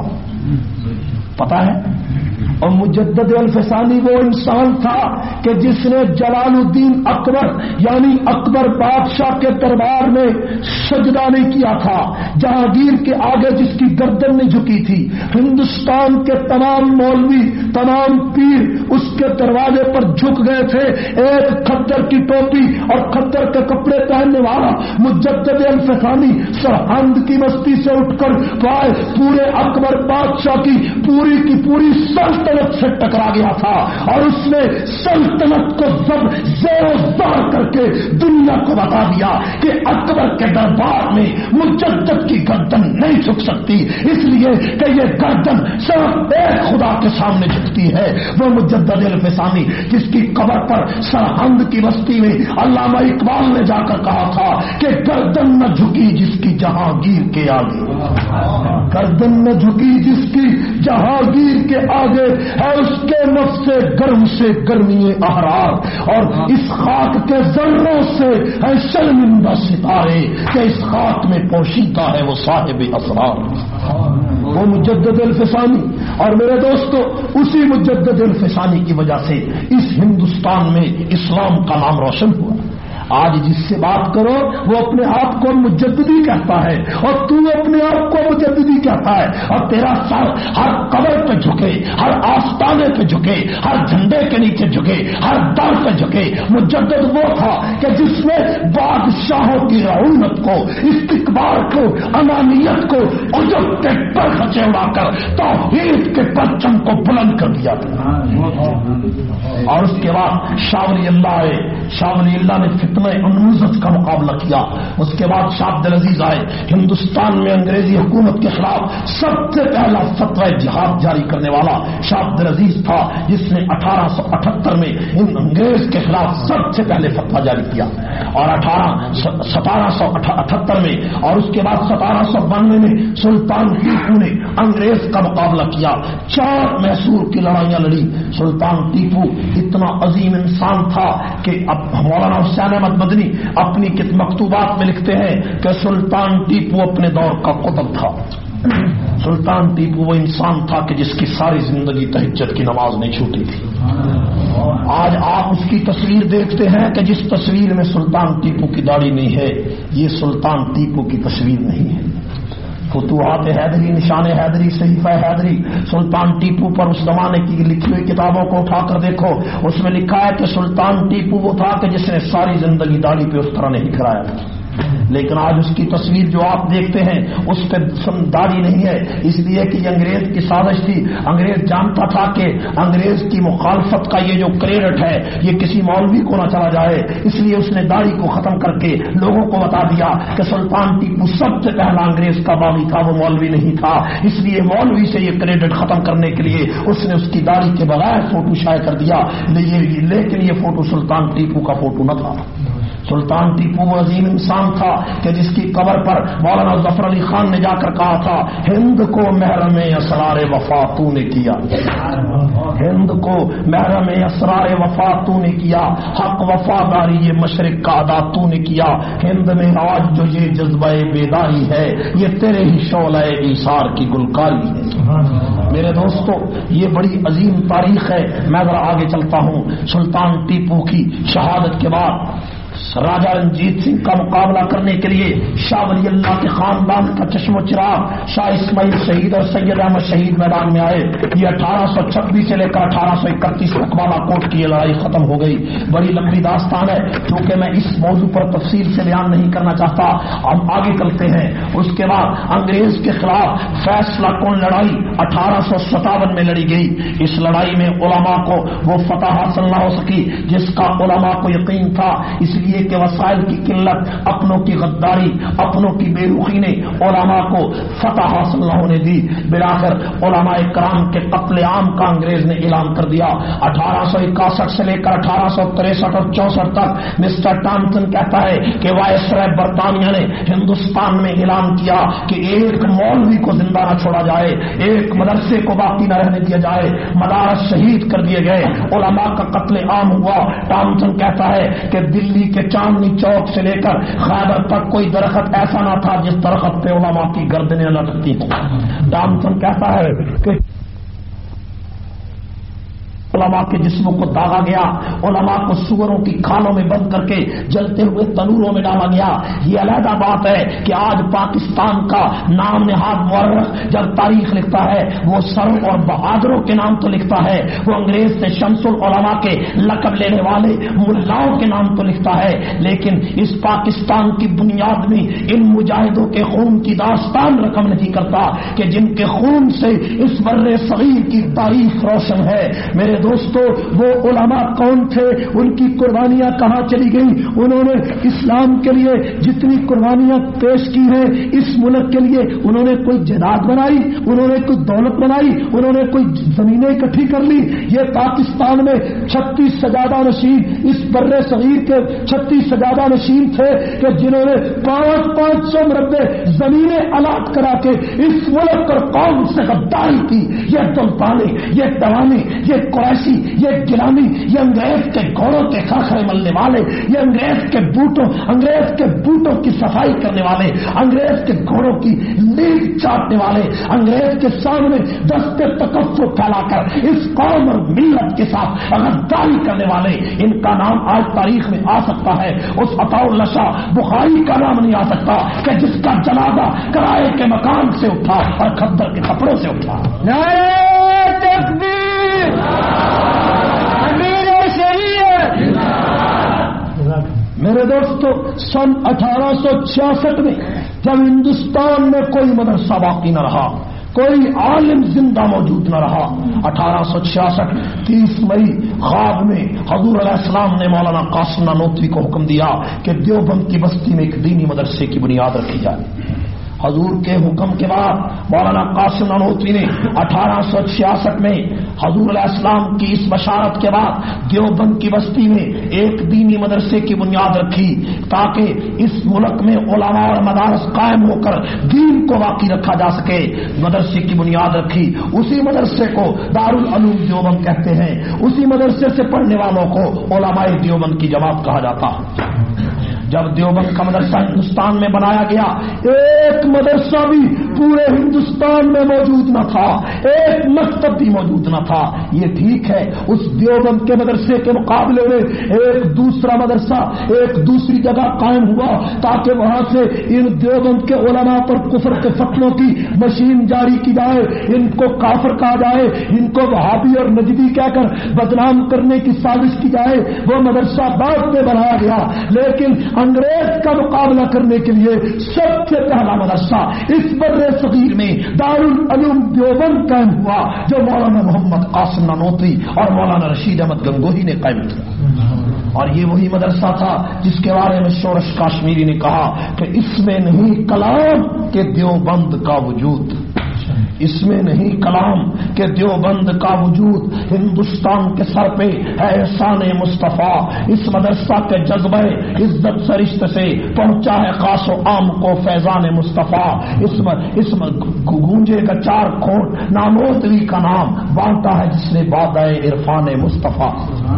پتہ ہے؟ اور مجدد الفسانی وہ انسان تھا کہ جس نے جلال الدین اکبر یعنی اکبر بادشاہ کے دربار میں سجدہ نہیں کیا تھا، جہانگیر کے آگے جس کی گردن نہیں جھکی تھی۔ ہندوستان کے تمام مولوی، تمام پیر اس کے دروازے پر جھک گئے تھے۔ ایک کھدر کی ٹوپی اور کھدر کے کپڑے پہننے والا مجدد الفسانی سرہند کی بستی سے اٹھ کر پائے پورے اکبر بادشاہ کی پوری کی پوری سلطنت سے ٹکرا گیا تھا، اور اس نے سلطنت کو زب زیر و زبر کر کے دنیا کو بتا دیا کہ اکبر کے دربار میں مجدد کی گردن نہیں جھک سکتی، اس لیے کہ یہ گردن صرف ایک خدا کے سامنے جھکتی ہے، وہ مجدد الفسانی جس کی قبر پر سرہند کی بستی میں علامہ اقبال نے جا کر کہا تھا کہ گردن نہ جھکی جس کی جہانگیر کے آگے، گردن نہ جھکی جس کی جہانگیر کے آگے ہے اس کے نفس گرم سے گرمی احرار، اور اس خاک کے ذروں سے ہے شرمندہ ستارے کہ اس خاک میں پوشیدہ ہے وہ صاحب اسرار، وہ مجدد الفسانی۔ اور میرے دوستو اسی مجدد الفسانی کی وجہ سے اس ہندوستان میں اسلام کا نام روشن ہوا۔ آج جس سے بات کرو وہ اپنے آپ کو مجددی کہتا ہے، اور تو اپنے آپ کو مجددی کہتا ہے، اور تیرا سر ہر قبر پہ جھکے، ہر آستانے پہ جھکے، ہر جھنڈے کے نیچے جھکے، ہر در پہ جھکے۔ مجدد وہ تھا کہ جس نے بادشاہوں کی رعونت کو، استکبار کو، انانیت کو عجب کے پر خچے اڑا کر توحید کے پرچم کو بلند کر دیا تھا۔ اور اس کے بعد شاہ ولی اللہ آئے، شاہ ولی اللہ نے فتنہ انوزت کا مقابلہ کیا۔ اس کے بعد شاہ عبد العزیز آئے، ہندوستان میں انگریزی حکومت کے خلاف سب سے پہلا فتوی جہاد جاری کرنے والا شاہ عبد العزیز تھا، جس نے اٹھارہ سو اٹھہتر میں انگریز کے خلاف سب سے پہلے فتوی جاری کیا، اور اٹھارہ ستارہ سو اٹھہتر میں اور اس کے بعد ستارہ سو بانوے میں سلطان ٹیپو نے انگریز کا مقابلہ کیا۔ چار میسور کی لڑائیاں لڑی۔ سلطان ٹیپو اتنا عظیم انسان تھا کہ اب مولانا حسین احمد مدنی اپنی مکتوبات میں لکھتے ہیں کہ سلطان ٹیپو اپنے دور کا قطب تھا۔ سلطان ٹیپو وہ انسان تھا کہ جس کی ساری زندگی تہجد کی نماز نہیں چھوٹی تھی، آج آپ اس کی تصویر دیکھتے ہیں کہ جس تصویر میں سلطان ٹیپو کی داڑھی نہیں ہے، یہ سلطان ٹیپو کی تصویر نہیں ہے۔ فتوحات حیدری، نشان حیدری، صحیفہ حیدری، سلطان ٹیپو پر اس زمانے کی لکھی ہوئی کتابوں کو اٹھا کر دیکھو، اس میں لکھا ہے کہ سلطان ٹیپو وہ تھا کہ جس نے ساری زندگی داڑھی پہ اس طرح نہیں کھڑایا تھا، لیکن آج اس کی تصویر جو آپ دیکھتے ہیں اس پہ داڑھی نہیں ہے، اس لیے کہ یہ انگریز کی سازش تھی۔ انگریز جانتا تھا کہ انگریز کی مخالفت کا یہ جو کریڈٹ ہے یہ کسی مولوی کو نہ چلا جائے، اس لیے اس نے داڑھی کو ختم کر کے لوگوں کو بتا دیا کہ سلطان ٹیپو سب سے پہلا انگریز کا باغی تھا، وہ مولوی نہیں تھا، اس لیے مولوی سے یہ کریڈٹ ختم کرنے کے لیے اس نے اس کی داڑھی کے بغیر فوٹو شائع کر دیا، لیکن یہ فوٹو سلطان ٹیپو کا فوٹو نہ تھا۔ سلطان ٹیپو وہ عظیم انسان تھا کہ جس کی قبر پر مولانا ظفر علی خان نے جا کر کہا تھا، ہند کو محرم اسرار وفا تو نے کیا، ہند کو محرم اسرار وفا تو نے کیا، حق وفاداری یہ مشرق کا ادا تو نے کیا، ہند میں آج جو یہ جذبہ بیداری ہے یہ تیرے ہی شعلہ ایثار کی گلکاری ہے۔ میرے دوستو یہ بڑی عظیم تاریخ ہے۔ میں ذرا آگے چلتا ہوں۔ سلطان ٹیپو کی شہادت کے بعد راجہ رنجیت سنگھ کا مقابلہ کرنے کے لیے شاہ ولی اللہ کے خاندان کا چشم و چراغ شاہ اسماعیل شہید اور سید احمد شہید میدان میں آئے۔ یہ اٹھارہ سو چھبیس سے لے کر اٹھارہ سو اکتیس اقبالہ کوٹ کی یہ لڑائی ختم ہو گئی۔ بڑی لمبی داستان ہے، کیونکہ میں اس موضوع پر تفصیل سے بیان نہیں کرنا چاہتا، ہم آگے چلتے ہیں۔ اس کے بعد انگریز کے خلاف فیصلہ کن لڑائی اٹھارہ سو ستاون میں لڑی گئی۔ اس لڑائی میں علماء کو وہ فتح حاصل نہ ہو سکی جس کا علماء کو یقین تھا، اس لیے کہ وسائل کی قلت، اپنوں کی غداری، اپنوں کی بے رخی نے علماء کو فتح حاصل نہ ہونے دی۔ بلاخر علماء کرام کے قتل عام کا انگریز نے اعلان کر دیا۔ اٹھارہ سو اکاسٹھ سے لے کر اٹھارہ سو تریسٹھ اور چونسٹھ تک مسٹر ٹامسن کہتا ہے کہ وائسرائے برطانیہ نے ہندوستان میں اعلان کیا کہ ایک مولوی کو زندہ نہ چھوڑا جائے، ایک مدرسے کو باقی نہ رہنے دیا جائے، مدارس شہید کر دیے گئے، علماء کا قتل عام ہوا۔ ٹامسن کہتا ہے کہ دلی کے چاندنی چوک سے لے کر خیبر تک کوئی درخت ایسا نہ تھا جس درخت پہ علماء کی گردنیں لٹکتی ہوں۔ ٹامسن کہتا ہے کہ علماء کے جسموں کو داغا گیا، علماء کو سوروں کی کھالوں میں بند کر کے جلتے ہوئے تنوروں میں ڈالا گیا۔ یہ علیحدہ بات ہے کہ آج پاکستان کا نام نہاد مورخ جب تاریخ لکھتا ہے وہ سر اور بہادروں کے نام تو لکھتا ہے، وہ انگریز سے شمس العلماء کے لقب لینے والے ملاؤں کے نام تو لکھتا ہے، لیکن اس پاکستان کی بنیاد میں ان مجاہدوں کے خون کی داستان رقم نہیں کرتا کہ جن کے خون سے اس بر صغیر کی تاریخ روشن ہے۔ میرے دوستو وہ علماء کون تھے، ان کی قربانیاں کہاں چلی گئیں؟ انہوں نے اسلام کے لیے جتنی قربانیاں پیش کی ہیں اس ملک کے لیے، انہوں نے کوئی جائیداد بنائی، انہوں نے کوئی دولت بنائی، انہوں نے کوئی زمینیں اکٹھی کر لی؟ یہ پاکستان میں چھتیس سجادہ نشین، اس بر صغیر کے چھتیس سجادہ نشین تھے کہ جنہوں نے پانچ پانچ سو مربع زمینیں الاٹ کرا کے اس ملک اور قوم سے غداری کی۔ یہ سلطانے، یہ توانے، یہ قریشی، یہ گلامی، یہ انگریز کے گھوڑوں کے خرخرے ملنے والے، یہ انگریز کے بوٹوں انگریز کے بوٹوں کی صفائی کرنے والے، انگریز کے گھوڑوں کی لیگ چاٹنے والے، انگریز کے سامنے دست تکفر پھیلا کر اس قوم اور ملت کے ساتھ غداری کرنے والے، ان کا نام آج تاریخ میں آ سکتا ہے۔ اس عطاء اللہ شاہ بخاری کا نام نہیں آ سکتا کہ جس کا جنازہ کرائے کے مکان سے اٹھا اور کھدر کے کپڑوں سے اٹھا۔ نعرہ تکبیر، امیر شریعت۔ میرے دوستو سن اٹھارہ سو چھیاسٹھ میں جب ہندوستان میں کوئی مدرسہ باقی نہ رہا، کوئی عالم زندہ موجود نہ رہا، اٹھارہ سو چھیاسٹھ تیس مئی خواب میں حضور علیہ السلام نے مولانا قاسم نانوتوی کو حکم دیا کہ دیوبند کی بستی میں ایک دینی مدرسے کی بنیاد رکھی جائے۔ حضور کے حکم کے بعد مولانا قاسم نانوتوی نے اٹھارہ سو چھیاسٹھ میں حضور علیہ السلام کی اس بشارت کے بعد دیوبند کی بستی میں ایک دینی مدرسے کی بنیاد رکھی تاکہ اس ملک میں علماء اور مدارس قائم ہو کر دین کو باقی رکھا جا سکے۔ مدرسے کی بنیاد رکھی، اسی مدرسے کو دارالعلوم دیوبند کہتے ہیں، اسی مدرسے سے پڑھنے والوں کو علماء دیوبند کی جماعت کہا جاتا ہے۔ جب دیوبند کا مدرسہ ہندوستان میں بنایا گیا، ایک مدرسہ بھی پورے ہندوستان میں موجود نہ تھا، ایک مکتب بھی موجود نہ تھا۔ یہ ٹھیک ہے اس دیوبند کے مدرسے کے مقابلے میں ایک دوسرا مدرسہ ایک دوسری جگہ قائم ہوا تاکہ وہاں سے ان دیوبند کے علماء پر کفر کے فتووں کی مشین جاری کی جائے، ان کو کافر کہا جائے، ان کو وہابی اور نجدی کہہ کر بدنام کرنے کی سازش کی جائے۔ وہ مدرسہ بعد میں بنایا گیا، لیکن انگریز کا مقابلہ کرنے کے لیے سب سے پہلا مدرسہ اس بر صغیر میں دارالعلوم دیوبند قائم ہوا، جو مولانا محمد قاسم نانوتوی اور مولانا رشید احمد گنگوہی نے قائم کیا۔ اور یہ وہی مدرسہ تھا جس کے بارے میں شورش کاشمیری نے کہا کہ اس میں نہیں کلام کے دیوبند کا وجود، اس میں نہیں کلام کہ دیوبند کا وجود ہندوستان کے سر پہ ہے احسان مصطفیٰ۔ اس مدرسہ کے جذبہ عزت سرشت سے پہنچا ہے خاص و عام کو فیضان مصطفیٰ۔ اس اس گونجے کا چار کھوٹ نانوتوی کا نام بانٹا ہے جس نے بادہ عرفان مصطفیٰ۔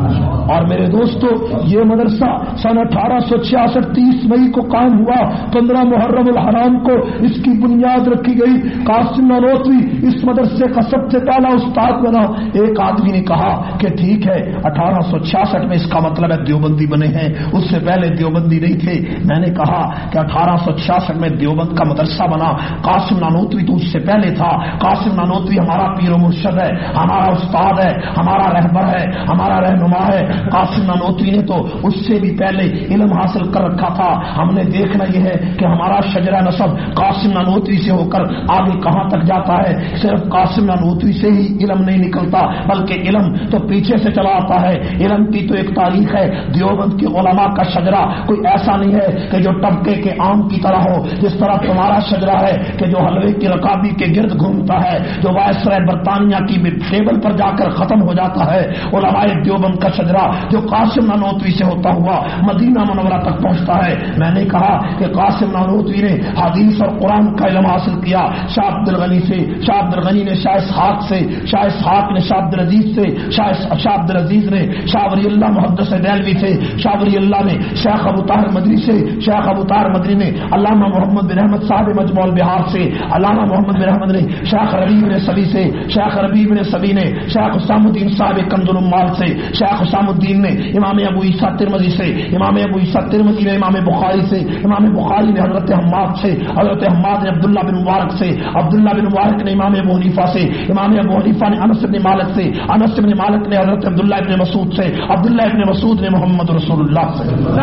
اور میرے دوستو یہ مدرسہ سن اٹھارہ سو چھیاسٹھ تیس مئی کو قائم ہوا، پندرہ محرم الحرام کو اس کی بنیاد رکھی گئی۔ قاسم نانوتوی اس مدرسے کا سب سے پہلا استاد بنا۔ ایک آدمی نے کہا کہ ٹھیک ہے اٹھارہ سو چھیاسٹھ میں اس کا مطلب ہے دیوبندی بنے ہیں، اس سے پہلے دیوبندی نہیں تھے۔ میں نے کہا کہ اٹھارہ سو چھیاسٹھ میں دیوبند کا مدرسہ بنا، قاسم نانوتوی تو اس سے پہلے تھا۔ قاسم نانوتوی ہمارا پیر و مرشد ہے، ہمارا استاد ہے، ہمارا رہبر ہے، ہمارا رہنما ہے۔ قاسم نانوتوی نے تو اس سے بھی پہلے علم حاصل کر رکھا تھا۔ ہم نے دیکھنا یہ ہے کہ ہمارا شجرہ نسب قاسم نانوتوی سے ہو کر آگے کہاں تک جاتا ہے۔ صرف قاسم نانوتوی سے ہی علم نہیں نکلتا، بلکہ علم تو پیچھے سے چلا آتا ہے۔ علم کی تو ایک تاریخ ہے۔ دیوبند کے علماء کا شجرہ کوئی ایسا نہیں ہے کہ جو ٹبکے کے آم کی طرح ہو، جس طرح تمہارا شجرہ ہے کہ جو حلوے کی رکابی کے گرد گھومتا ہے، جو وائسرائے برطانیہ کی ٹیبل پر جا کر ختم ہو جاتا ہے۔ علماء دیوبند کا شجرہ جو قاسم نانوتوی سے ہوتا ہوا مدینہ منورہ تک پہنچتا ہے۔ میں نے کہا کہ قاسم نانوتوی نے حدیث اور قرآن کا علم حاصل کیا شاہ عبد الغنی سے، شاہ عبد الغنی نے شاہ اسحاق سے، شاہ اسحاق نے شاہ عبد العزیز سے، شاہ شاہ عبد العزیز نے شاہ ولی اللہ محدث دہلوی سے، شاہ ولی اللہ نے شیخ ابو طاہر مدنی سے، شیخ ابو طاہر مدنی نے علامہ محمد بن احمد صاحب مجموع البحار سے، علامہ محمد بن احمد نے شیخ ربیع بن سبی سے، شیخ ربیع بن سبی نے شیخ حسام الدین صاحب کنز العمال سے، شیخ حسام الدین نے امام ابو عیسیٰ ترمذی سے، امام ابو عیسیٰ ترمذی نے امام بخاری سے، امام بخاری نے حضرت حماد سے، حضرت حماد نے عبداللہ بن مبارک سے، عبداللہ بن مبارک نے امام ابو حنیفہ سے، امام ابو حنیفہ نے انس بن مالک سے، انس بن مالک نے حضرت عبداللہ بن مسعود سے، عبداللہ بن مسعود نے محمد رسول اللہ سے۔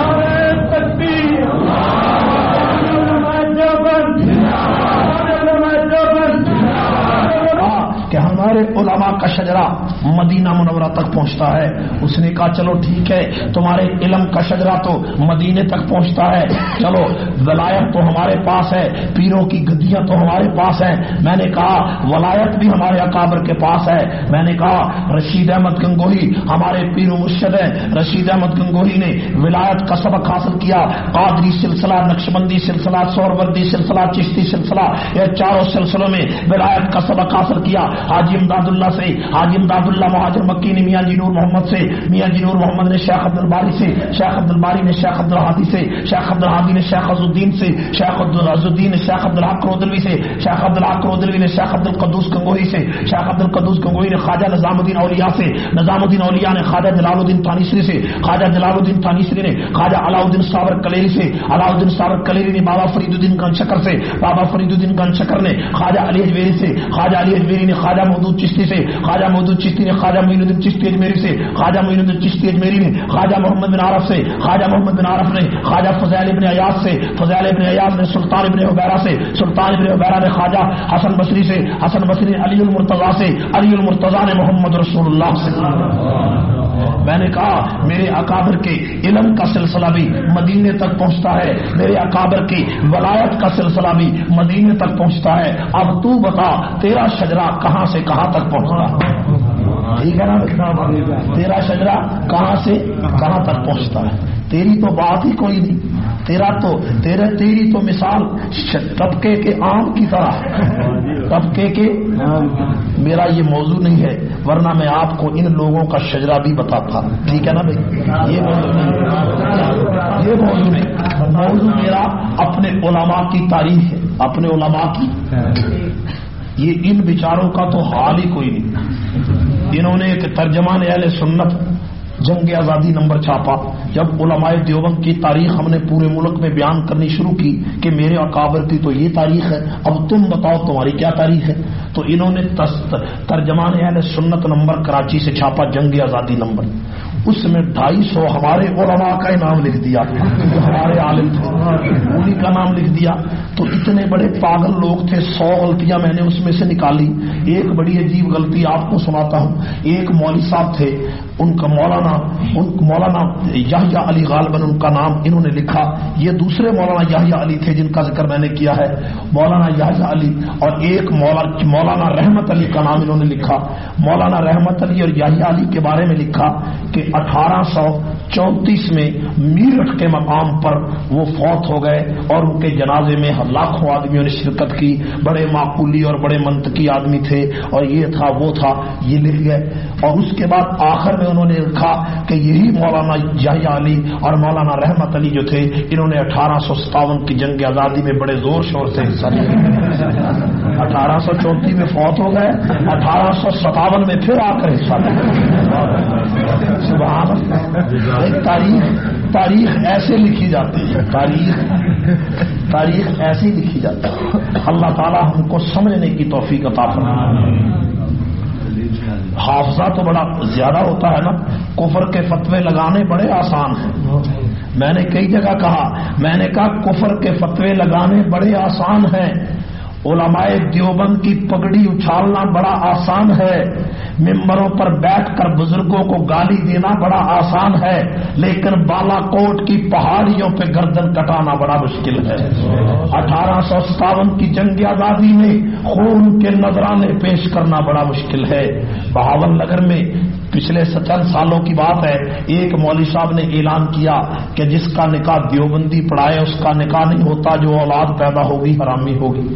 کہ ہمارے علماء کا شجرہ مدینہ منورہ تک پہنچتا ہے۔ اس نے کہا چلو ٹھیک ہے تمہارے علم کا شجرہ تو مدینے تک پہنچتا ہے، چلو ولایت تو ہمارے پاس ہے، پیروں کی گدیاں تو ہمارے پاس ہیں۔ میں نے کہا ولایت بھی ہمارے اکابر کے پاس ہے۔ میں نے کہا رشید احمد گنگوہی ہمارے پیر و مرشد ہے۔ رشید احمد گنگوہی نے ولایت کا سبق حاصل کیا، قادری سلسلہ، نقشبندی سلسلہ، سہروردی سلسلہ، چشتی سلسلہ، یہ چاروں سلسلوں میں ولایت کا سبق حاصل کیا۔ حاجی امداد اللہ سے، حاجی امداد اللہ مہاجر مکی نے میاں جی نور محمد سے، میاں جی نور محمد نے شیخ عبد الباری سے، شیخ عبد الباری نے شیخ عبد الحادی سے، شیخ عبد الحادی نے شیخ عز الدین سے، شیخ عبد الدین نے شیخ عبد الحق رودلوی سے، شیخ عبد الحق رودلوی نے شیخ عبد القدوس گنگوہی سے، شیخ عبد القدوس گنگوہی نے خواجہ نظام الدین اولیاء سے، نظام الدین اولیاء نے خواجہ جلال الدین تانیسری سے، خواجہ جلال الدین تانیسری نے خواجہ علاء الدین صابر کلیری سے، علاء الدین صابر کلیری نے بابا فرید الدین گنشکر سے، بابا فرید الدین گنشکر نے خواجہ علی اجمیری سے، خواجہ علی اجمیری نے خواجہ مودود چشتی سے، خواجہ مودود چشتی نے خواجہ معین الدین چشتی اجمیری سے، خواجہ معین الدین چشتی اجمیری نے خواجہ محمد بن عارف سے، خواجہ محمد بن عارف نے خواجہ فضیل ابن ایاز سے، فضیل ابن ایاز نے سلطان ابن عبیرہ سے، سلطان ابن عبیرہ نے خواجہ حسن بصری سے، حسن بصری نے علی المرتضیٰ سے، علی المرتضیٰ نے محمد رسول اللہ سے۔ میں نے کہا میرے اکابر کے علم کا سلسلہ بھی مدینے تک پہنچتا ہے، میرے اکابر کی ولایت کا سلسلہ بھی مدینے تک پہنچتا ہے۔ اب تو بتا تیرا شجرہ کہاں سے کہاں تک پہنچتا ہے؟ ٹھیک ہے نا، تیرا شجرہ کہاں سے کہاں تک پہنچتا ہے؟ تیری تو بات ہی کوئی نہیں، تیرا تو تیرے تیری تو مثال طبقے کے آم کی طرح، طبقے کے۔ میرا یہ موضوع نہیں ہے، ورنہ میں آپ کو ان لوگوں کا شجرہ بھی بتاتا، ٹھیک ہے نا بھائی؟ یہ موضوع نہیں، یہ موضوع نہیں، موضوع میرا اپنے علماء کی تاریخ ہے۔ اپنے علماء کی. یہ ان بیچاروں کا تو حال ہی کوئی نہیں. انہوں نے ایک ترجمان اہل سنت جنگ آزادی نمبر چھاپا. جب علماء دیوبند کی تاریخ ہم نے پورے ملک میں بیان کرنی شروع کی کہ میرے اکابر کی تو یہ تاریخ ہے, اب تم بتاؤ تمہاری کیا تاریخ ہے, تو انہوں نے ترجمان اہل سنت نمبر کراچی سے چھاپا جنگ آزادی نمبر. اس میں ڈھائی سو ہمارے علماء کا نام لکھ دیا, جو ہمارے عالم تھے انہیں کا نام لکھ دیا. تو اتنے بڑے پاگل لوگ تھے, سو غلطیاں میں نے اس میں سے نکالی. ایک بڑی عجیب غلطی آپ کو سناتا ہوں. ایک مولوی صاحب تھے, ان کا مولانا ان مولانا یحییٰ علی غالباً ان کا نام انہوں نے لکھا. یہ دوسرے مولانا یحییٰ علی تھے جن کا ذکر میں نے کیا ہے, مولانا یحییٰ علی, اور ایک مولانا رحمت علی کا نام انہوں نے لکھا. مولانا رحمت علی اور یحییٰ علی کے بارے میں لکھا کہ اٹھارہ سو چونتیس میں میرٹھ کے مقام پر وہ فوت ہو گئے اور ان کے جنازے میں لاکھوں آدمیوں نے شرکت کی. بڑے معقولی اور بڑے منطقی آدمی تھے, اور یہ تھا وہ تھا, یہ لکھ گئے. اور اس کے بعد آخر میں انہوں نے لکھا کہ یہی مولانا یحییٰ علی اور مولانا رحمت علی جو تھے, انہوں نے اٹھارہ سو ستاون کی جنگ آزادی میں بڑے زور شور سے حصہ لیا. اٹھارہ سو چونتیس میں فوت ہو گئے, اٹھارہ سو ستاون میں پھر آ کر حصہ لیا. سبحان اللہ. تاریخ تاریخ ایسے لکھی جاتی ہے, تاریخ تاریخ ایسی لکھی جاتی ہے. اللہ تعالی ہم کو سمجھنے کی توفیق عطا فرمائے. حافظہ تو بڑا زیادہ ہوتا ہے نا, کفر کے فتوے لگانے بڑے آسان ہیں. میں نے کئی جگہ کہا, میں نے کہا کفر کے فتوے لگانے بڑے آسان ہیں, علماء دیوبند کی پگڑی اچھالنا بڑا آسان ہے, ممبروں پر بیٹھ کر بزرگوں کو گالی دینا بڑا آسان ہے, لیکن بالا کوٹ کی پہاڑیوں پہ گردن کٹانا بڑا مشکل ہے. اٹھارہ سو ستاون کی جنگ آزادی میں خون کے نذرانے پیش کرنا بڑا مشکل ہے. بہاول نگر میں پچھلے چند سالوں کی بات ہے, ایک مولوی صاحب نے اعلان کیا کہ جس کا نکاح دیوبندی پڑھائے اس کا نکاح نہیں ہوتا, جو اولاد پیدا ہوگی حرامی ہوگی.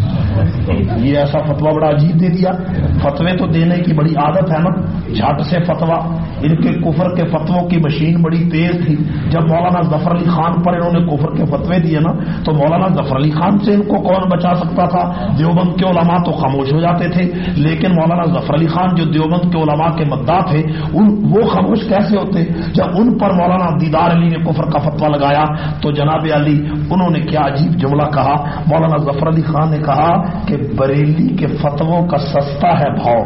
یہ ایسا فتوا بڑا عجیب دے دیا. فتوے تو دینے کی بڑی عادت ہے نا, جھٹ سے فتوا. ان کے کفر کے فتووں کی مشین بڑی تیز تھی. جب مولانا ظفر علی خان پر انہوں نے کفر کے فتوے دیے نا, تو مولانا ظفر علی خان سے ان کو کون بچا سکتا تھا؟ دیوبند کے علماء تو خاموش ہو جاتے تھے, لیکن مولانا ظفر علی خان جو دیوبند کے علماء کے مداح تھے, ان وہ خاموش کیسے ہوتے؟ جب ان پر مولانا دیدار علی نے کفر کا فتوا لگایا تو جناب علی انہوں نے کیا عجیب جملہ کہا. مولانا ظفر علی خان نے کہا کہ بریلی کے فتووں کا سستا ہے بھاؤ,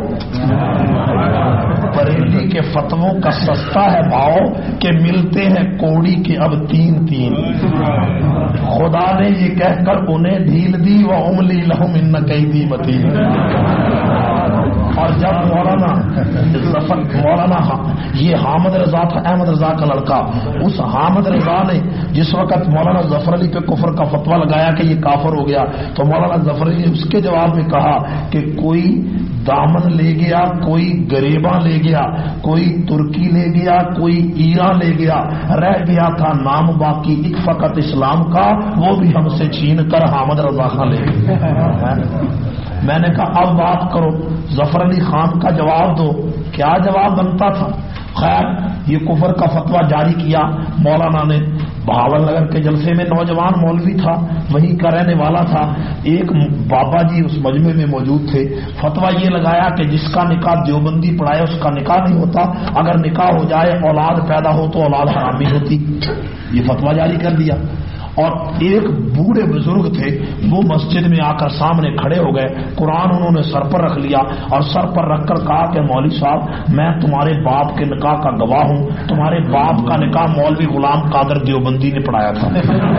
بریلی کے فتووں کا سستا ہے بھاؤ کہ ملتے ہیں کوڑی کے اب تین تین. خدا نے یہ کہہ کر انہیں ڈھیل دی, وہ املی لہم ان قیدی متین. اور جب مولانا مولانا یہ حامد رضا تھا, احمد رضا کا لڑکا, اس حامد رضا نے جس وقت مولانا ظفر علی پہ کفر کا فتوا لگایا کہ یہ کافر ہو گیا, تو مولانا ظفر علی نے اس کے جواب میں کہا کہ کوئی دامن لے گیا, کوئی گریباں لے گیا, کوئی ترکی لے گیا, کوئی ایران لے گیا, رہ گیا تھا نام باقی ایک فقط اسلام کا, وہ بھی ہم سے چھین کر حامد رضا خان لے گیا. میں نے کہا اب بات کرو, ظفر علی خان کا جواب دو. کیا جواب بنتا تھا؟ خیر یہ کفر کا فتوا جاری کیا مولانا نے. بہاول نگر کے جلسے میں نوجوان مولوی تھا, وہیں کا رہنے والا تھا. ایک بابا جی اس مجمع میں موجود تھے. فتوا یہ لگایا کہ جس کا نکاح دیوبندی پڑھائے اس کا نکاح نہیں ہوتا, اگر نکاح ہو جائے اولاد پیدا ہو تو اولاد حرامی ہوتی. یہ فتوا جاری کر دیا. اور ایک بوڑھے بزرگ تھے, وہ مسجد میں آ کر سامنے کھڑے ہو گئے, قرآن انہوں نے سر پر رکھ لیا اور سر پر رکھ کر کہا کہ مولوی صاحب میں تمہارے باپ کے نکاح کا گواہ ہوں, تمہارے باپ کا نکاح مولوی غلام قادر دیوبندی نے پڑھایا تھا.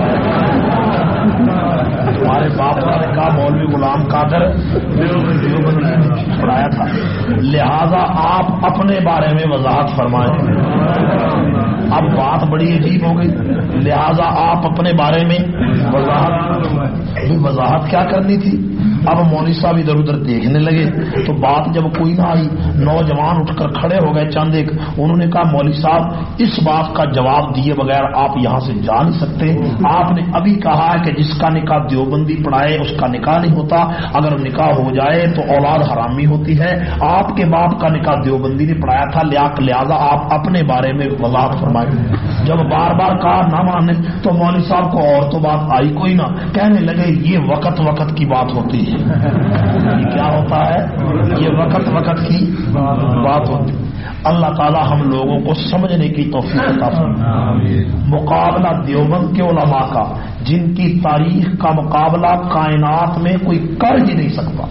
تمہارے باپ کا نکاح مولوی غلام قادر دیوبندی نے پڑھایا تھا. لہذا آپ اپنے بارے میں وضاحت فرمائیں. اب بات بڑی عجیب ہو گئی. لہذا آپ اپنے بارے میں وضاحت وضاحت کیا کرنی تھی؟ اب مولوی صاحب ادھر ادھر دیکھنے لگے تو بات جب کوئی نہ آئی، نوجوان اٹھ کر کھڑے ہو گئے چند ایک، انہوں نے کہا مولوی صاحب اس بات کا جواب دیے بغیر آپ یہاں سے جا نہیں سکتے، آپ نے ابھی کہا ہے کہ جس کا نکاح دیوبندی پڑھائے اس کا نکاح نہیں ہوتا، اگر نکاح ہو جائے تو اولاد حرامی ہوتی ہے، آپ کے باپ کا نکاح دیوبندی نے پڑھایا تھا، لہذا آپ اپنے بارے میں وضاحت فرمائیں۔ جب بار بار کہا نہ مانے تو مولوی صاحب کو اور تو بات آئی کوئی نہ، کہنے لگے یہ وقت وقت کی بات ہوتی ہے۔ یہ کیا ہوتا ہے؟ یہ وقت وقت کی بات ہوتی ہے۔ اللہ تعالی ہم لوگوں کو سمجھنے کی توفیق عطا فرمائے۔ مقابلہ دیوبند کے علماء کا، جن کی تاریخ کا مقابلہ کائنات میں کوئی کر ہی نہیں سکتا۔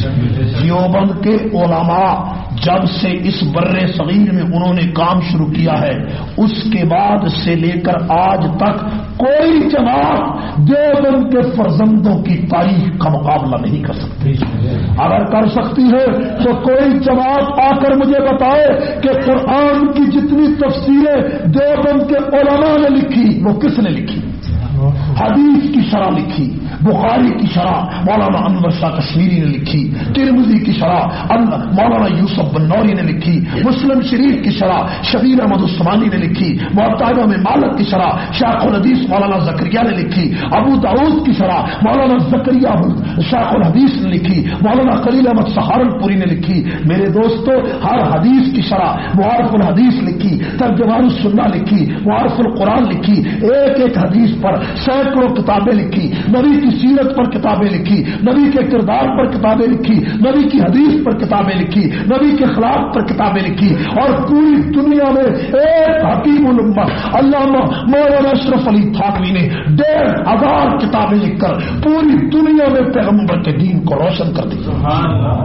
دیوبند کے علماء جب سے اس برے صغیر میں انہوں نے کام شروع کیا ہے، اس کے بعد سے لے کر آج تک کوئی جماعت دیوبند کے فرزندوں کی تاریخ کا مقابلہ نہیں کر سکتی۔ اگر کر سکتی ہے تو کوئی جماعت آ کر مجھے بتائے کہ قرآن کی جتنی تفسیریں دیوبند کے علماء نے لکھی وہ کس نے لکھی؟ حدیث کی شرح لکھی، بخاری کی شرح مولانا انور شاہ کشمیری نے لکھی، ترمذی کی شرح مولانا یوسف بنوری نے لکھی، مسلم شریف کی شرح شبیر احمد عثمانی نے لکھی، موطا میں مالک کی شرح شیخ الحدیث مولانا زکریا نے لکھی، ابو داؤد کی شرح مولانا زکریا شیخ الحدیث نے لکھی، مولانا خلیل احمد سہارنپوری نے لکھی۔ میرے دوستو، ہر حدیث کی شرح معارف الحدیث لکھی، ترجمان السنہ لکھی، معارف القرآن لکھی، ایک ایک حدیث پر سینکڑوں کتابیں لکھی، نبی کی سیرت پر کتابیں لکھی، نبی کے کردار پر کتابیں لکھی، نبی کی حدیث پر کتابیں لکھی، نبی کے خلاف پر کتابیں لکھی، اور پوری دنیا میں ایک حکیم الامہ علامہ مولانا اشرف علی تھانوی نے ڈیڑھ ہزار کتابیں لکھ کر پوری دنیا میں پیغمبر کے دین کو روشن کر دیا۔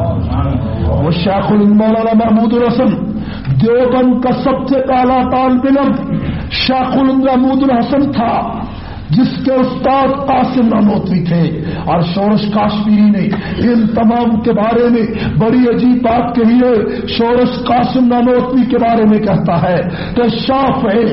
وہ شیخ مولانا محمود الحسن دیوبند کا سب سے اعلیٰ طالب علم شیخ محمود الحسن تھا، جس کے استاد قاسم نانوتوی تھے، اور شورش کاشمیری نے ان تمام کے بارے میں بڑی عجیب بات کہی ہے۔ شورش قاسم نانوتوی کے بارے میں کہتا ہے کہ شافعی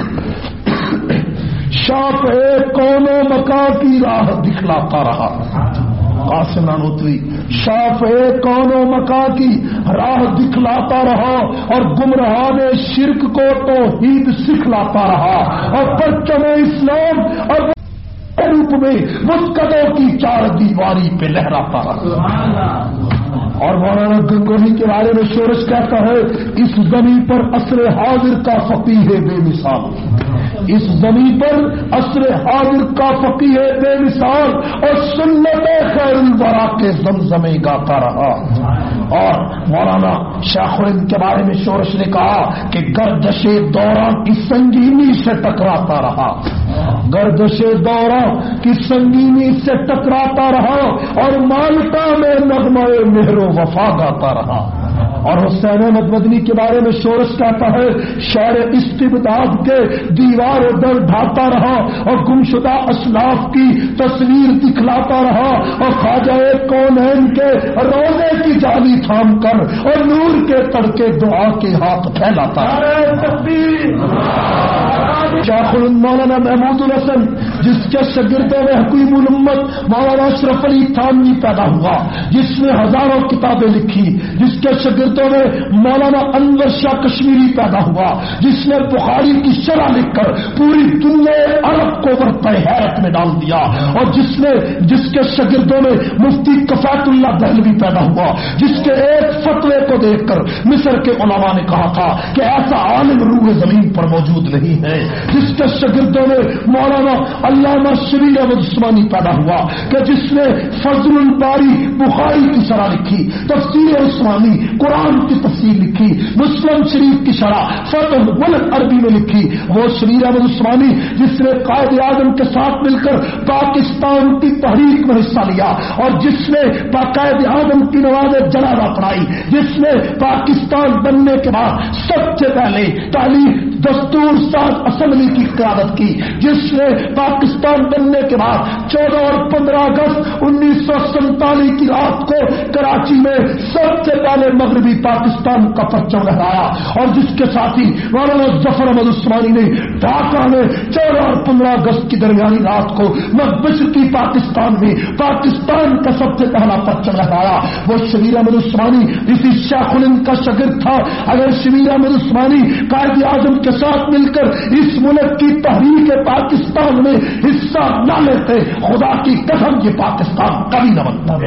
شافعی کونوں مکان کی راہ دکھلاتا رہا۔ قاسم نانوتوی شافعی کونوں مکان کی راہ دکھلاتا رہا اور گمراہان شرک کو توحید سکھلاتا رہا، اور پرچم اسلام اور روپ میں مسکدوں کی چار دیواری پہ لہراتا رہا۔ اور مولانا گنگوہی کے بارے میں شورش کہتا ہے، اس زمین پر عصر حاضر کا فقیہ بے مثال، اس زمین پر عصر حاضر کا فقیہ بے مثال، اور سنت خیر الورا کے زمزمے گاتا رہا۔ اور مولانا شیخ الہند کے بارے میں شورش نے کہا کہ گردش دورہ کی سنگینی سے ٹکراتا رہا، گردش دورہ کی سنگینی سے ٹکراتا رہا، اور مالٹا میں نغمہ مہر و وفا گاتا رہا۔ اور حسین احمد مدنی کے بارے میں شورش کہتا ہے، شعر استبداد کے دیوار در ڈھاتا رہا، اور گمشدہ اسلاف کی تصویر دکھلاتا رہا، اور خواجہ کونین کے روزے کی جالی تھام کر اور نور کے تڑکے دعا کے ہاتھ پھیلاتا شیخ مولانا محمود الحسن، جس کے شاگردوں میں حکیم الامت مولانا اشرف علی تھانوی پیدا ہوا، جس نے ہزاروں کتابیں لکھی، جس کے شاگردوں میں مولانا انور شاہ کشمیری پیدا ہوا، جس نے بخاری کی شرح لکھ کر پوری دنیا عرب کو برپے حیرت میں ڈال دیا، اور جس نے جس کے شاگردوں میں مفتی کفایت اللہ دہلوی پیدا ہوا، جس کے ایک فتوے کو دیکھ کر مصر کے علماء نے کہا تھا کہ ایسا عالم روح زمین پر موجود نہیں ہے، جس کے شاگردوں میں مولانا علامہ شبیر احمد عثمانی پیدا ہوا کہ جس نے فضل الباری بخاری کی شرح لکھی، تفسیر عثمانی قرآن کی تفسیر لکھی، مسلم شریف کی شرح فتح ولد عربی میں لکھی، وہ شبیر احمد عثمانی جس نے قائد اعظم کے ساتھ مل کر پاکستان کی تحریک میں حصہ لیا، اور جس نے قائد اعظم کی نماز جنازہ پڑھائی، جس نے پاکستان بننے کے بعد سب سے پہلے تعلیم دستور ساز اسمبلی کی قیادت کی، جس نے پاکستان بننے کے بعد چودہ اور پندرہ اگست انیس سو سینتالیس کی رات کو کراچی میں سب سے پہلے مغربی پاکستان کا پرچم لہرایا، اور جس کے ساتھی مولانا ظفر احمد عثمانی نے ڈھاکہ میں چودہ اور پندرہ اگست کی درمیانی رات کو مشرقی پاکستان میں پاکستان کا سب سے پہلا پرچم لہرایا۔ وہ شبیر احمد عثمانی اسی شیخ الہند کا شاگرد تھا۔ اگر شبیر احمد عثمانی قائد اعظم کے ساتھ مل کر اس ملک کی تحریک پاکستان میں حصہ نہ لیتے، خدا کی قسم یہ پاکستان کبھی نہ بنتا۔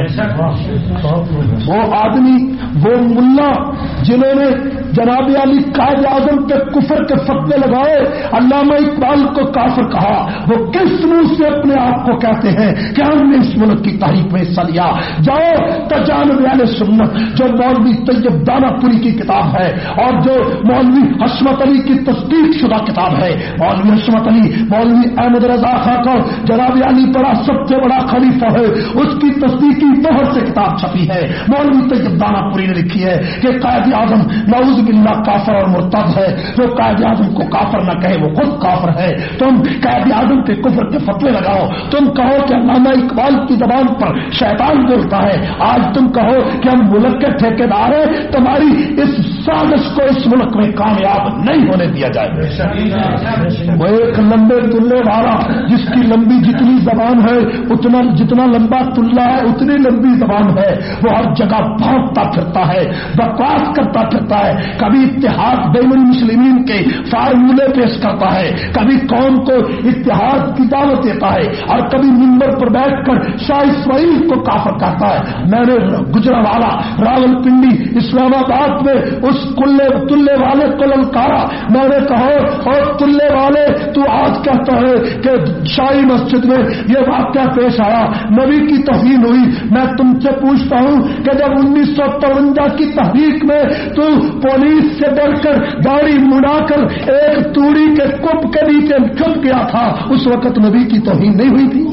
وہ آدمی، وہ ملا جنہوں نے جناب علی قائد اعظم کے کفر کے فتوے لگائے، علامہ اقبال کو کافر کہا، وہ کس منہ سے اپنے آپ کو کہتے ہیں کہ ہم نے اس ملک کی تحریک میں حصہ لیا؟ جاؤ تجانب اہل سنت جو مولوی طیب دانا پوری کی کتاب ہے اور جو مولوی حشمت علی کی تصدیق شدہ کتاب ہے، مولوی حشمت علی مولوی احمد رضا خان کا جناب علی بڑا سب سے بڑا خلیفہ ہے، اس کی تصدیقی بہت سے کتاب چھپی ہے، مولوی طیب دانا پوری نے لکھی ہے کہ قائد اعظم نعوذ باللہ کافر اور مرتد ہے، جو قائد اعظم کو کافر نہ کہے وہ خود کافر ہے۔ تم قائد اعظم کے کفر کے فتوے لگاؤ، تم کہو کہ علامہ اقبال کی زبان پر شیطان بولتا ہے، آج تم کہو کہ ہم ملک کے ٹھیکیدار ہیں، تمہاری اس سازش کو اس ملک میں کامیاب نہیں ہونے دیا جائے گا۔ وہ ایک لمبے تلے والا جس کی لمبی جتنی زبان ہے اتنا جتنا لمبا تلا ہے اتنی لمبی زبان ہے، وہ ہر جگہ بھونکتا پھرتا ہے، بکواس کرتا پھرتا ہے، کبھی اتحاد بین المسلمین کے فارمولے پیش کرتا ہے، کبھی قوم کو اتحاد کی دعوت دیتا ہے، اور کبھی منبر پر بیٹھ کر شاہ اسماعیل کو کافر کہتا ہے۔ میں نے گجرانوالہ راول پنڈی اسلام آباد میں اس کلے تلے والے کو للکارا، میں نے کہا اور تلے والے تو آج کہتا ہے کہ شاہی مسجد میں یہ واقعہ پیش آیا، نبی کی توہین ہوئی، میں تم سے پوچھتا ہوں کہ جب انیس سو ترونجا کی تحریک میں تو پولیس سے ڈر کر داڑھی مڑا کر ایک توڑی کے کپ کے نیچے چھپ گیا تھا، اس وقت نبی کی توہین نہیں ہوئی تھی؟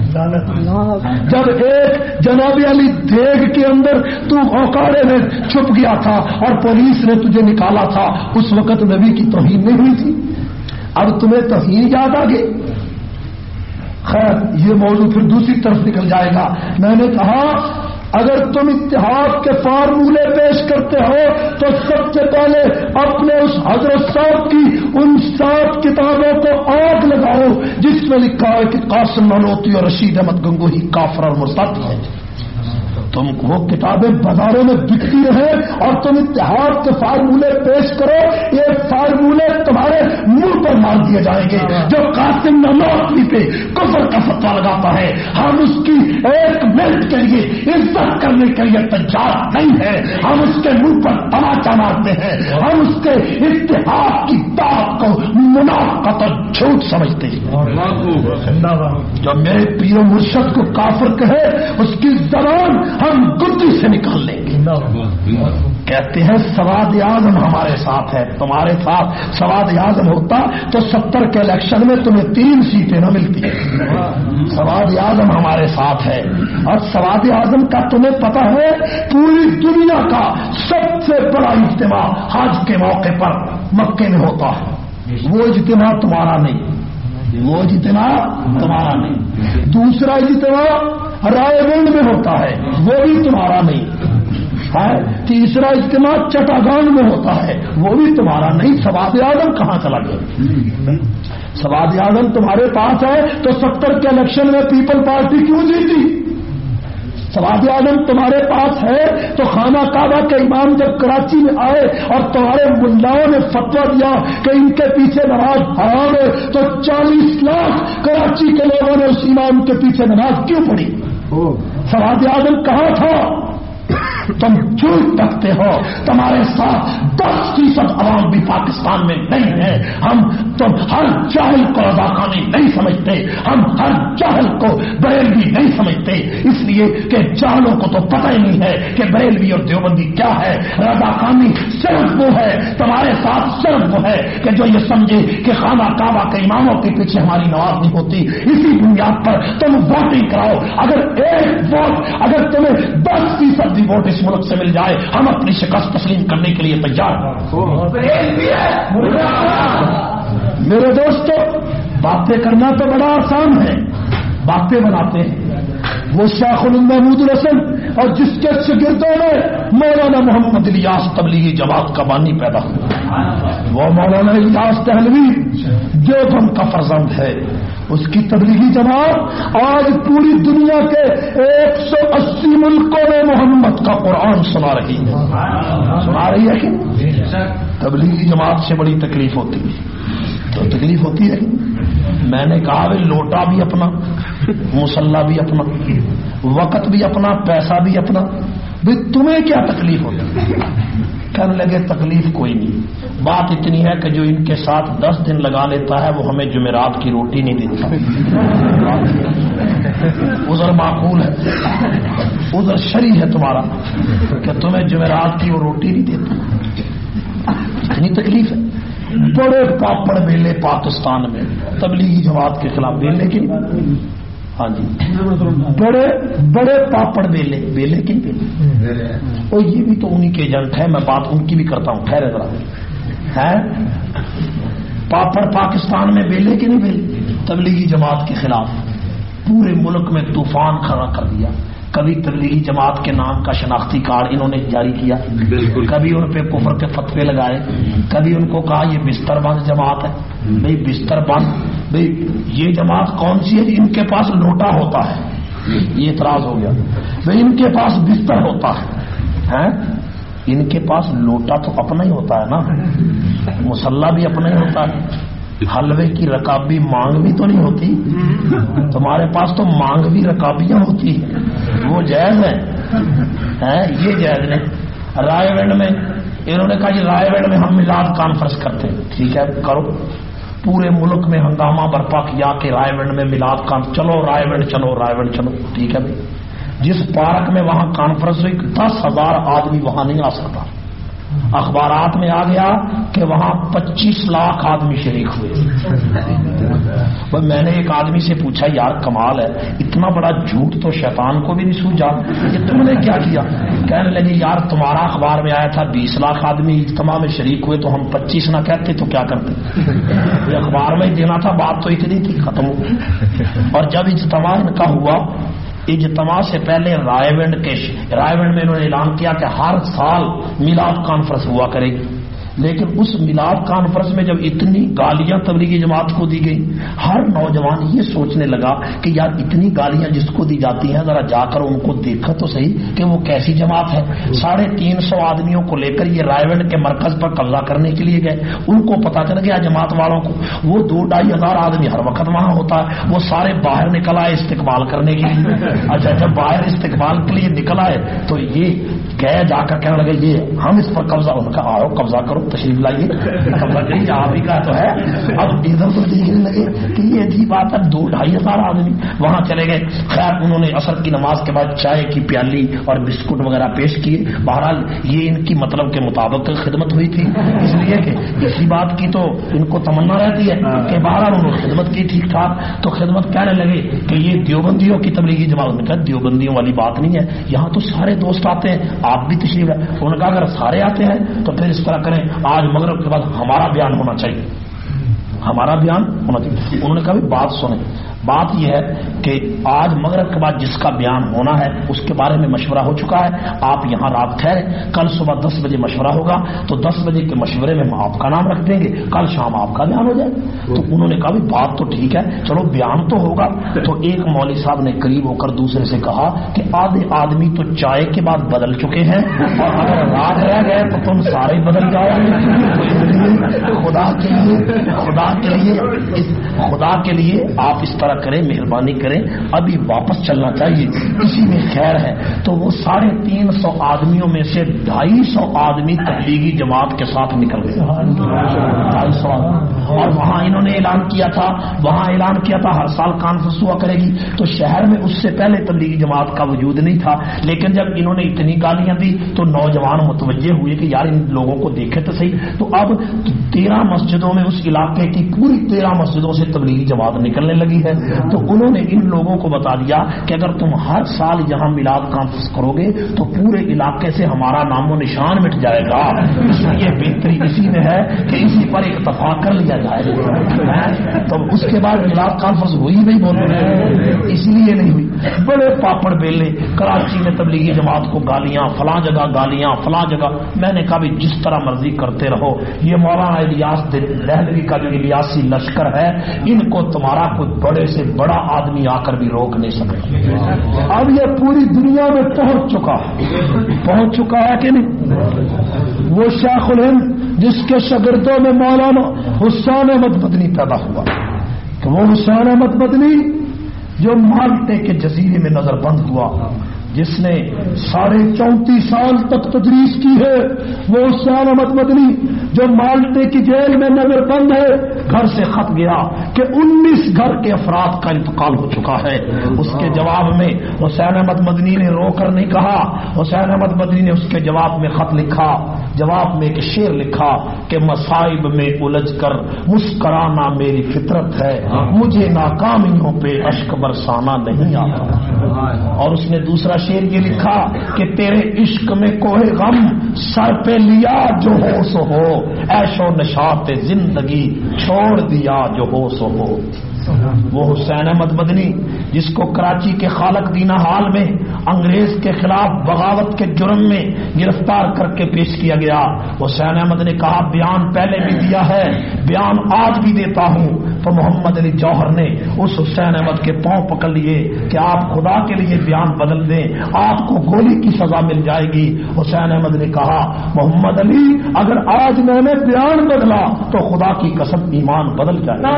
جب ایک جناب علی دیگ کے اندر تو اوکاڑے میں چھپ گیا تھا اور پولیس نے تجھے نکالا تھا، اس وقت نبی کی توہین نہیں ہوئی تھی؟ اب تمہیں توہین یاد آ گئی؟ خیر یہ موضوع پھر دوسری طرف نکل جائے گا۔ میں نے کہا اگر تم اتحاد کے فارمولے پیش کرتے ہو تو سب سے پہلے اپنے اس حضرت صاحب کی ان سات کتابوں کو آگ لگاؤ جس میں لکھا ہے کہ قاسم نانوتوی اور رشید احمد گنگوہی کافر اور مرتد ہے۔ تم وہ کتابیں بازاروں میں بکتی رہے اور تم اتحاد کے فارمولے پیش کرو، یہ فارمولے تمہارے منہ پر مار دیے جائیں گے۔ جو قاسم نانوتوی پہ کفر کا فتویٰ لگاتا ہے، ہم اس کی ایک منٹ کے لیے عزت کرنے کے لیے تیار نہیں ہے، ہم اس کے منہ پر تماچا مارتے ہیں، ہم اس کے اتحاد کی بات کو منافقت اور جھوٹ سمجھتے ہیں۔ جو میرے پیر و مرشد کو کافر کہے اس کی زبان ہم گدی سے نکال لیں گے۔ کہتے ہیں سواد اعظم ہمارے ساتھ ہے، تمہارے ساتھ سواد اعظم ہوتا تو ستر کے الیکشن میں تمہیں تین سیٹیں نہ ملتی۔ سواد اعظم ہمارے ساتھ ہے، اور سواد اعظم کا تمہیں پتہ ہے پوری دنیا کا سب سے بڑا اجتماع حج کے موقع پر مکے میں ہوتا ہے، وہ اجتماع تمہارا نہیں، وہ اجتماع تمہارا نہیں۔ دوسرا اجتماع رائے گنج میں ہوتا ہے، وہ بھی تمہارا نہیں ہے۔ تیسرا اجتماع چٹاگان میں ہوتا ہے، وہ بھی تمہارا نہیں۔ سواد اعظم کہاں چلا گیا؟ سواد اعظم تمہارے پاس ہے تو ستر کے الیکشن میں پیپل پارٹی کیوں جیتی؟ سواد اعظم تمہارے پاس ہے تو خانہ کعبہ کے امام جب کراچی میں آئے اور تمہارے ملاؤں نے فتویٰ دیا کہ ان کے پیچھے نماز حرام ہے تو چالیس لاکھ کراچی کے لوگوں نے اس امام کے پیچھے نماز کیوں پڑھی؟ سواد اعظم کہاں تھا؟ تم جھوٹ رکھتے ہو، تمہارے ساتھ دس فیصد عوام بھی پاکستان میں نہیں ہے۔ ہم تم ہر جاہل کو رضاخانی نہیں سمجھتے، ہم ہر جاہل کو بریلوی نہیں سمجھتے، اس لیے کہ جاہلوں کو تو پتہ ہی نہیں ہے کہ بریلوی اور دیوبندی کیا ہے۔ رضاخانی صرف وہ ہے، تمہارے ساتھ صرف وہ ہے کہ جو یہ سمجھے کہ خانہ کعبہ کے اماموں کے پیچھے ہماری نماز نہیں ہوتی، اسی بنیاد پر تم ووٹنگ کراؤ۔ اگر ایک ووٹ، اگر تمہیں دس فیصد بھی ووٹ اس اس ملک سے مل جائے ہم اپنی شکست تسلیم کرنے کے لیے تیار ہیں۔ میرے دوستو، باتیں کرنا تو بڑا آسان ہے، باتیں بناتے ہیں وہ شیخ محمود الحسن اور جس کے شاگردوں میں مولانا محمد الیاس تبلیغی جماعت کا بانی پیدا ہوا، وہ مولانا الیاس دہلوی دیوبند کا فرزند ہے، اس کی تبلیغی جماعت آج پوری دنیا کے ایک سو اسی ملکوں میں محمد کا قرآن سنا رہی ہے۔ سنا رہی ہے کہ تبلیغی جماعت سے بڑی تکلیف ہوتی ہے، تو تکلیف ہوتی ہے۔ میں نے کہا بھائی لوٹا بھی اپنا، مسلح بھی اپنا، وقت بھی اپنا، پیسہ بھی اپنا، بھائی تمہیں کیا تکلیف ہوتی؟ کہنے لگے تکلیف کوئی نہیں، بات اتنی ہے کہ جو ان کے ساتھ دس دن لگا لیتا ہے وہ ہمیں جمعرات کی روٹی نہیں دیتا۔ عذر معقول ہے، عذر شرعی ہے تمہارا کہ تمہیں جمعرات کی وہ روٹی نہیں دیتا، اتنی تکلیف ہے۔ بڑے پاپڑ بیلے پاکستان میں تبلیغی جماعت کے خلاف بیلے کی، ہاں جی بڑے بڑے پاپڑ بیلے بیلے کی بیلے، اور یہ بھی تو انہی کے ایجنٹ ہے، میں بات ان کی بھی کرتا ہوں، ٹھہرے ذرا ہے۔ پاپڑ پاکستان میں بیلے کی نہیں بیلے، تبلیغی جماعت کے خلاف پورے ملک میں طوفان کھڑا کر دیا۔ کبھی تبلیغی جماعت کے نام کا شناختی کارڈ انہوں نے جاری کیا، کبھی ان پہ کفر کے فتوے لگائے، کبھی ان کو کہا یہ بستر بند جماعت ہے۔ بھئی بستر بند، بھئی یہ جماعت کون سی ہے؟ ان کے پاس لوٹا ہوتا ہے، یہ اعتراض ہو گیا۔ بھئی ان کے پاس بستر ہوتا ہے، ان کے پاس لوٹا تو اپنا ہی ہوتا ہے نا، مسلح بھی اپنا ہی ہوتا ہے، حلوے کی رکابی مانگ بھی تو نہیں ہوتی، تمہارے پاس تو مانگ بھی رکابیاں ہوتی ہیں، وہ جائز ہے، یہ جائز نہیں۔ رائے ونڈ میں انہوں نے کہا جی رائے ونڈ میں ہم میلاد کانفرنس کرتے ہیں، ٹھیک ہے کرو، پورے ملک میں ہنگامہ برپا کیا کہ رائے ونڈ میں میلاد کانفرنس، چلو رائے ونڈ چلو رائے ونڈ چلو، ٹھیک ہے بھائی۔ جس پارک میں وہاں کانفرنس ہوئی دس ہزار آدمی وہاں نہیں آ سکتا، اخبارات میں آ گیا کہ وہاں پچیس لاکھ آدمی شریک ہوئے۔ میں نے ایک آدمی سے پوچھا یار کمال ہے، اتنا بڑا جھوٹ تو شیطان کو بھی نہیں سوجا، کہ تم نے کیا کیا؟ کہنے لگے یار تمہارا اخبار میں آیا تھا بیس لاکھ آدمی اجتماع میں شریک ہوئے تو ہم پچیس نہ کہتے تو کیا کرتے؟ یہ اخبار میں دینا تھا، بات تو اتنی تھی، ختم ہو گئی۔ اور جب اجتماع ان کا ہوا، اجتماع سے پہلے رائے ونڈ کے رائے ونڈ میں انہوں نے اعلان کیا کہ ہر سال میلاد کانفرنس ہوا کرے گی، لیکن اس میلاد کانفرنس میں جب اتنی گالیاں تبلیغی جماعت کو دی گئی، ہر نوجوان یہ سوچنے لگا کہ یار اتنی گالیاں جس کو دی جاتی ہیں ذرا جا کر ان کو دیکھا تو صحیح کہ وہ کیسی جماعت ہے۔ ساڑھے تین سو آدمیوں کو لے کر یہ رائے ونڈ کے مرکز پر قبضہ کرنے کے لیے گئے، ان کو پتا چل گیا جماعت والوں کو وہ دو ڈھائی ہزار آدمی ہر وقت وہاں ہوتا ہے، وہ سارے باہر نکل آئے استقبال کرنے کے لیے۔ اچھا جب باہر استقبال کے لیے نکل آئے تو یہ گئے جا کر کہنے لگے یہ ہم اس پر قبضہ، ان کا آؤ قبضہ کرو، تشریف لائیے، قبضہ کریے، آپ ہی کا تو ہے۔ اب ادھر تو دیکھنے لگے کہ یہ عجیب بات ہے، دو ڈھائی ہزار آدمی وہاں چلے گئے۔ خیر انہوں نے عصر کی نماز کے بعد چائے کی پیالی اور بسکٹ وغیرہ پیش کیے۔ بہرحال یہ ان کی مطلب کے مطابق خدمت ہوئی تھی، اس لیے کہ اسی بات کی تو ان کو تمنا رہتی ہے کہ بہرحال انہوں نے خدمت کی ٹھیک ٹھاک۔ تو خدمت کہنے لگے کہ یہ دیوبندیوں کی تبلیغی جماعت نے کہا دیوبندیوں والی بات نہیں ہے، یہاں تو سارے دوست آتے ہیں، آپ بھی تشریف ہے۔ انہوں نے کہا اگر سارے آتے ہیں تو پھر اس طرح کریں، آج مغرب کے بعد ہمارا بیان ہونا چاہیے، ہمارا بیان ہونا چاہیے۔ انہوں نے کہا بھی بات سنیں، بات یہ ہے کہ آج مغرب کے بعد جس کا بیان ہونا ہے اس کے بارے میں مشورہ ہو چکا ہے، آپ یہاں رات ٹھہرے، کل صبح دس بجے مشورہ ہوگا تو دس بجے کے مشورے میں ہم آپ کا نام رکھ دیں گے، کل شام آپ کا بیان ہو جائے۔ تو انہوں نے کہا بھی بات تو ٹھیک ہے، چلو بیان تو ہوگا۔ تو ایک مولوی صاحب نے قریب ہو کر دوسرے سے کہا کہ آدھے آدمی تو چائے کے بعد بدل چکے ہیں اور اگر رات رہ گئے تو تم سارے بدل جاؤ گے۔ خدا کے لیے خدا کے لیے خدا کے لیے آپ اس طرح کریں، مہربانی کریں، ابھی واپس چلنا چاہیے، اسی میں خیر ہے۔ تو وہ ساڑھے تین سو آدمیوں میں سے ڈھائی سو آدمی تبلیغی جماعت کے ساتھ نکل گئے، ڈھائی سو آدمی۔ اور وہاں انہوں نے اعلان کیا تھا، وہاں اعلان کیا تھا ہر سال کانفرنس ہوا کرے گی، تو شہر میں اس سے پہلے تبلیغی جماعت کا وجود نہیں تھا، لیکن جب انہوں نے اتنی گالیاں دی تو نوجوان متوجہ ہوئے کہ یار ان لوگوں کو دیکھے تو صحیح۔ تو اب تیرہ مسجدوں میں اس علاقے کی پوری تیرہ مسجدوں سے تبلیغی جماعت نکلنے لگی ہے، تو انہوں نے ان لوگوں کو بتا دیا کہ اگر تم ہر سال یہاں میلاد کانفرنس کرو گے تو پورے علاقے سے ہمارا نام و نشان مٹ جائے گا، اس لیے بہتری اسی میں ہے کہ اسی پر ایک اتفاق کر لیا جائے۔ تو اس کے بعد میلاد کانفرنس ہوئی نہیں، بولتے اس لیے نہیں ہوئی۔ بڑے پاپڑ بیلے کراچی میں تبلیغی جماعت کو گالیاں، فلاں جگہ گالیاں، فلاں جگہ۔ میں نے کہا بھی جس طرح مرضی کرتے رہو، یہ مولانا الیاس دہلوی کا جو الیاسی لشکر ہے ان کو تمہارا کوئی بڑے سے بڑا آدمی آ کر بھی روک نہیں سکتا۔ اب یہ پوری دنیا میں پہنچ چکا ہے، پہنچ چکا ہے کہ نہیں؟ وہ شیخ الہند جس کے شاگردوں میں مولانا حسین احمد مدنی پیدا ہوا، کہ وہ حسین احمد مدنی جو مالٹے کے جزیرے میں نظر بند ہوا، جس نے ساڑھے چونتیس سال تک تدریس کی ہے، وہ حسین احمد مدنی جو مالٹے کی جیل میں نظر بند ہے، گھر سے خط گیا کہ انیس گھر کے افراد کا انتقال ہو چکا ہے۔ اس کے جواب میں حسین احمد مدنی نے رو کر نہیں کہا، حسین احمد مدنی نے اس کے جواب میں خط لکھا، جواب میں ایک شعر لکھا کہ مصائب میں الجھ کر مسکرانا میری فطرت ہے، مجھے ناکامیوں پہ اشک برسانا نہیں آتا۔ اور اس نے دوسرا شعر یہ لکھا کہ تیرے عشق میں کوہ غم سر پہ لیا جو ہو سو ہو، عیش و نشاط زندگی چھوڑ دیا جو ہو سو ہو۔ وہ حسین احمد مدنی جس کو کراچی کے خالق دینہ حال میں انگریز کے خلاف بغاوت کے جرم میں گرفتار کر کے پیش کیا گیا، حسین احمد نے کہا بیان پہلے بھی دیا ہے، بیان آج بھی دیتا ہوں۔ تو محمد علی جوہر نے اس حسین احمد کے پاؤں پکڑ لیے کہ آپ خدا کے لیے بیان بدل دیں، آپ کو گولی کی سزا مل جائے گی۔ حسین احمد نے کہا محمد علی اگر آج میں نے بیان بدلا تو خدا کی قسم ایمان بدل جائے گا۔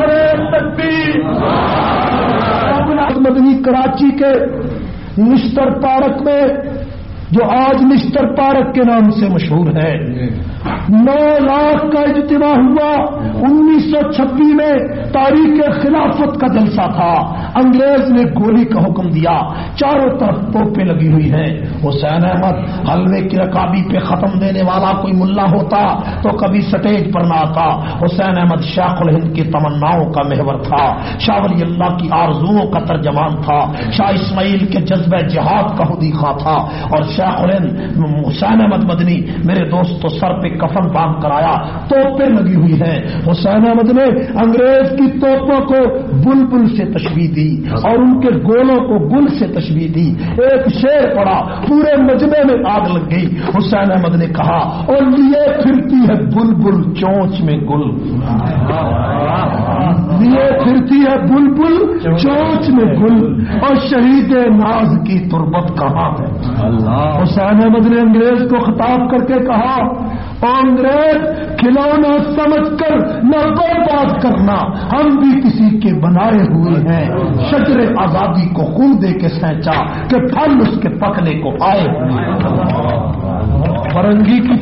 مدنی کراچی کے نشتر پارک میں جو آج نشتر پارک کے نام سے مشہور ہے، نو لاکھ کا اجتماع ہوا۔ انیس سو چھبیس میں تاریخ خلافت کا جلسہ تھا، انگریز نے گولی کا حکم دیا، چاروں طرف توپیں لگی ہوئی ہیں۔ حسین احمد حلوے کی رکابی پہ ختم دینے والا کوئی ملا ہوتا تو کبھی سٹیج پر نہ آتا۔ حسین احمد شیخ الہند کی تمناؤں کا محور تھا، شاہ ولی اللہ کی آرزوؤں کا ترجمان تھا، شاہ اسماعیل کے جذبہ جہاد کا حدیقہ تھا۔ اور شیخ الہند حسین احمد مدنی میرے دوست تو سر پہ کفن باندھ کر آیا، توپیں لگی ہوئی ہیں۔ حسین احمد نے انگریز کی توپوں کو بلبل سے تشبیہ دی اور ان کے گولوں کو گل سے تشبیہ دی۔ ایک شعر پڑا، پورے مجمع میں آگ لگ گئی۔ حسین احمد نے کہا اور لیے پھرتی ہے بلبل چونچ میں گل، لیے پھرتی ہے بلبل چونچ میں گل، اور شہید ناز کی تربت کہاں ہے۔ حسین احمد نے انگریز کو خطاب کر کے کہا انگریز کھلونا سمجھ کر نہ برباد کرنا، ہم بھی کسی کے بنائے ہوئے ہیں، شجر آزادی کو خون دے کے سینچا کہ پھل اس کے پکنے کو آئے ہوئے۔ فرنگی کی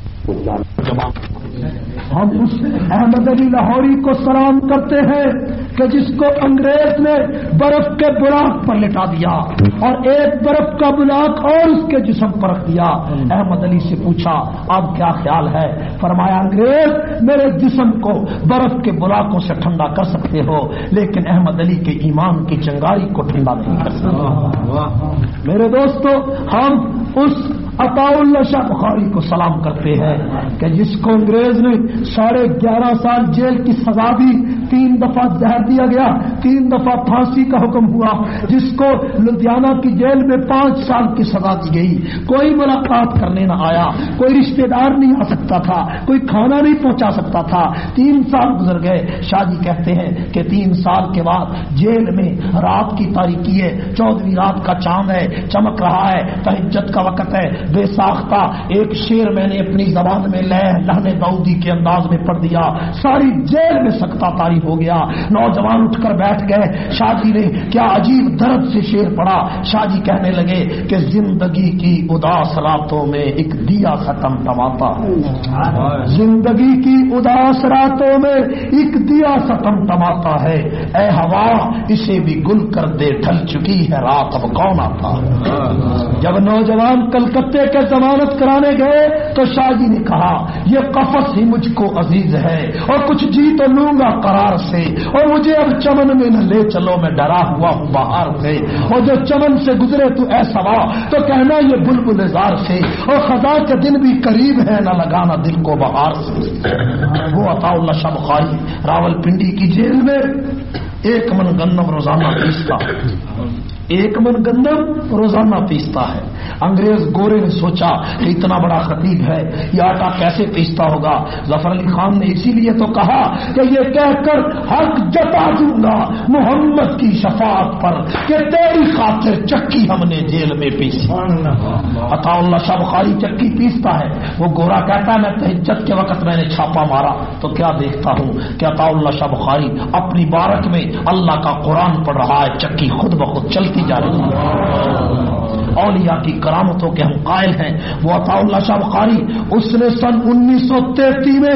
ہم اس احمد علی لاہوری کو سلام کرتے ہیں کہ جس کو انگریز نے برف کے بلاک پر لٹا دیا اور ایک برف کا بلاک اور اس کے جسم پر رکھ دیا۔ احمد علی سے پوچھا اب کیا خیال ہے؟ فرمایا انگریز میرے جسم کو برف کے بلاکوں سے ٹھنڈا کر سکتے ہو لیکن احمد علی کے ایمان کی چنگاری کو ٹھنڈا نہیں کر سکتے۔ میرے دوستو ہم اس عطاء اللہ شاہ بخاری کو سلام کرتے ہیں کہ جس کو انگریز نے ساڑھے گیارہ سال جیل کی سزا دی، تین دفعہ زہر دیا گیا، تین دفعہ پھانسی کا حکم ہوا، جس کو لدھیانہ کی جیل میں پانچ سال کی سزا دی گئی، کوئی ملاقات کرنے نہ آیا، کوئی رشتہ دار نہیں آ سکتا تھا، کوئی کھانا نہیں پہنچا سکتا تھا۔ تین سال گزر گئے۔ شاہ جی کہتے ہیں کہ تین سال کے بعد جیل میں رات کی تاریکی ہے، چودہویں رات کا چاند ہے، چمک رہا ہے، تہجد کا وقت ہے، بے ساختہ ایک شعر میں نے اپنی زبان میں لے لہن داؤدی کے انداز میں پڑھ دیا، ساری جیل میں سکتہ طاری ہو گیا۔ نوجوان اٹھ کر بیٹھ گئے۔ شاہ جی نے کیا عجیب درد سے شعر پڑھا۔ شاہ جی کہنے لگے کہ زندگی کی اداس راتوں میں ایک دیا سا ٹمٹماتا ہے، زندگی کی اداس راتوں میں ایک دیا سا ٹمٹماتا ہے، اے ہوا اسے بھی گل کر دے، ڈھل چکی ہے رات اب کون آتا۔ جب نوجوان کلکتہ کلکتے کے ضمانت کرانے گئے تو شاہ جی نے کہا یہ قفس ہی مجھ کو عزیز ہے اور کچھ جی تو لوں گا قرار سے، اور مجھے اب چمن میں نہ لے چلو میں ڈرا ہوا ہوں بہار سے، اور جو چمن سے گزرے تو اے سوا تو کہنا یہ بلبل زار سے، اور خزاں کے دن بھی قریب ہے نہ لگانا دل کو بہار سے۔ وہ عطا اللہ شاہ بخاری راول پنڈی کی جیل میں ایک من گندم روزانہ پیستا ایک من گندم روزانہ پیستا ہے۔ انگریز گورے نے سوچا کہ اتنا بڑا خطیب ہے یہ آٹا کیسے پیستا ہوگا؟ ظفر علی خان نے اسی لیے تو کہا کہ یہ کہہ کر حق جتا دوں گا محمد کی شفاعت پر کہ تیری خاطر چکی ہم نے جیل میں پیسی۔ عطا اللہ شاہ بخاری چکی پیستا ہے، وہ گورا کہتا ہے میں تہجد کے وقت میں نے چھاپا مارا تو کیا دیکھتا ہوں کہ عطا اللہ شاہ بخاری اپنی بارک میں اللہ کا قرآن پڑھ رہا ہے، چکی خود بخود چلتی جا رہی ہے۔ اولیاء کی کرامتوں کے ہم قائل ہیں۔ وہ عطا اللہ شاہ بخاری اس نے سن انیس سو تینتیس میں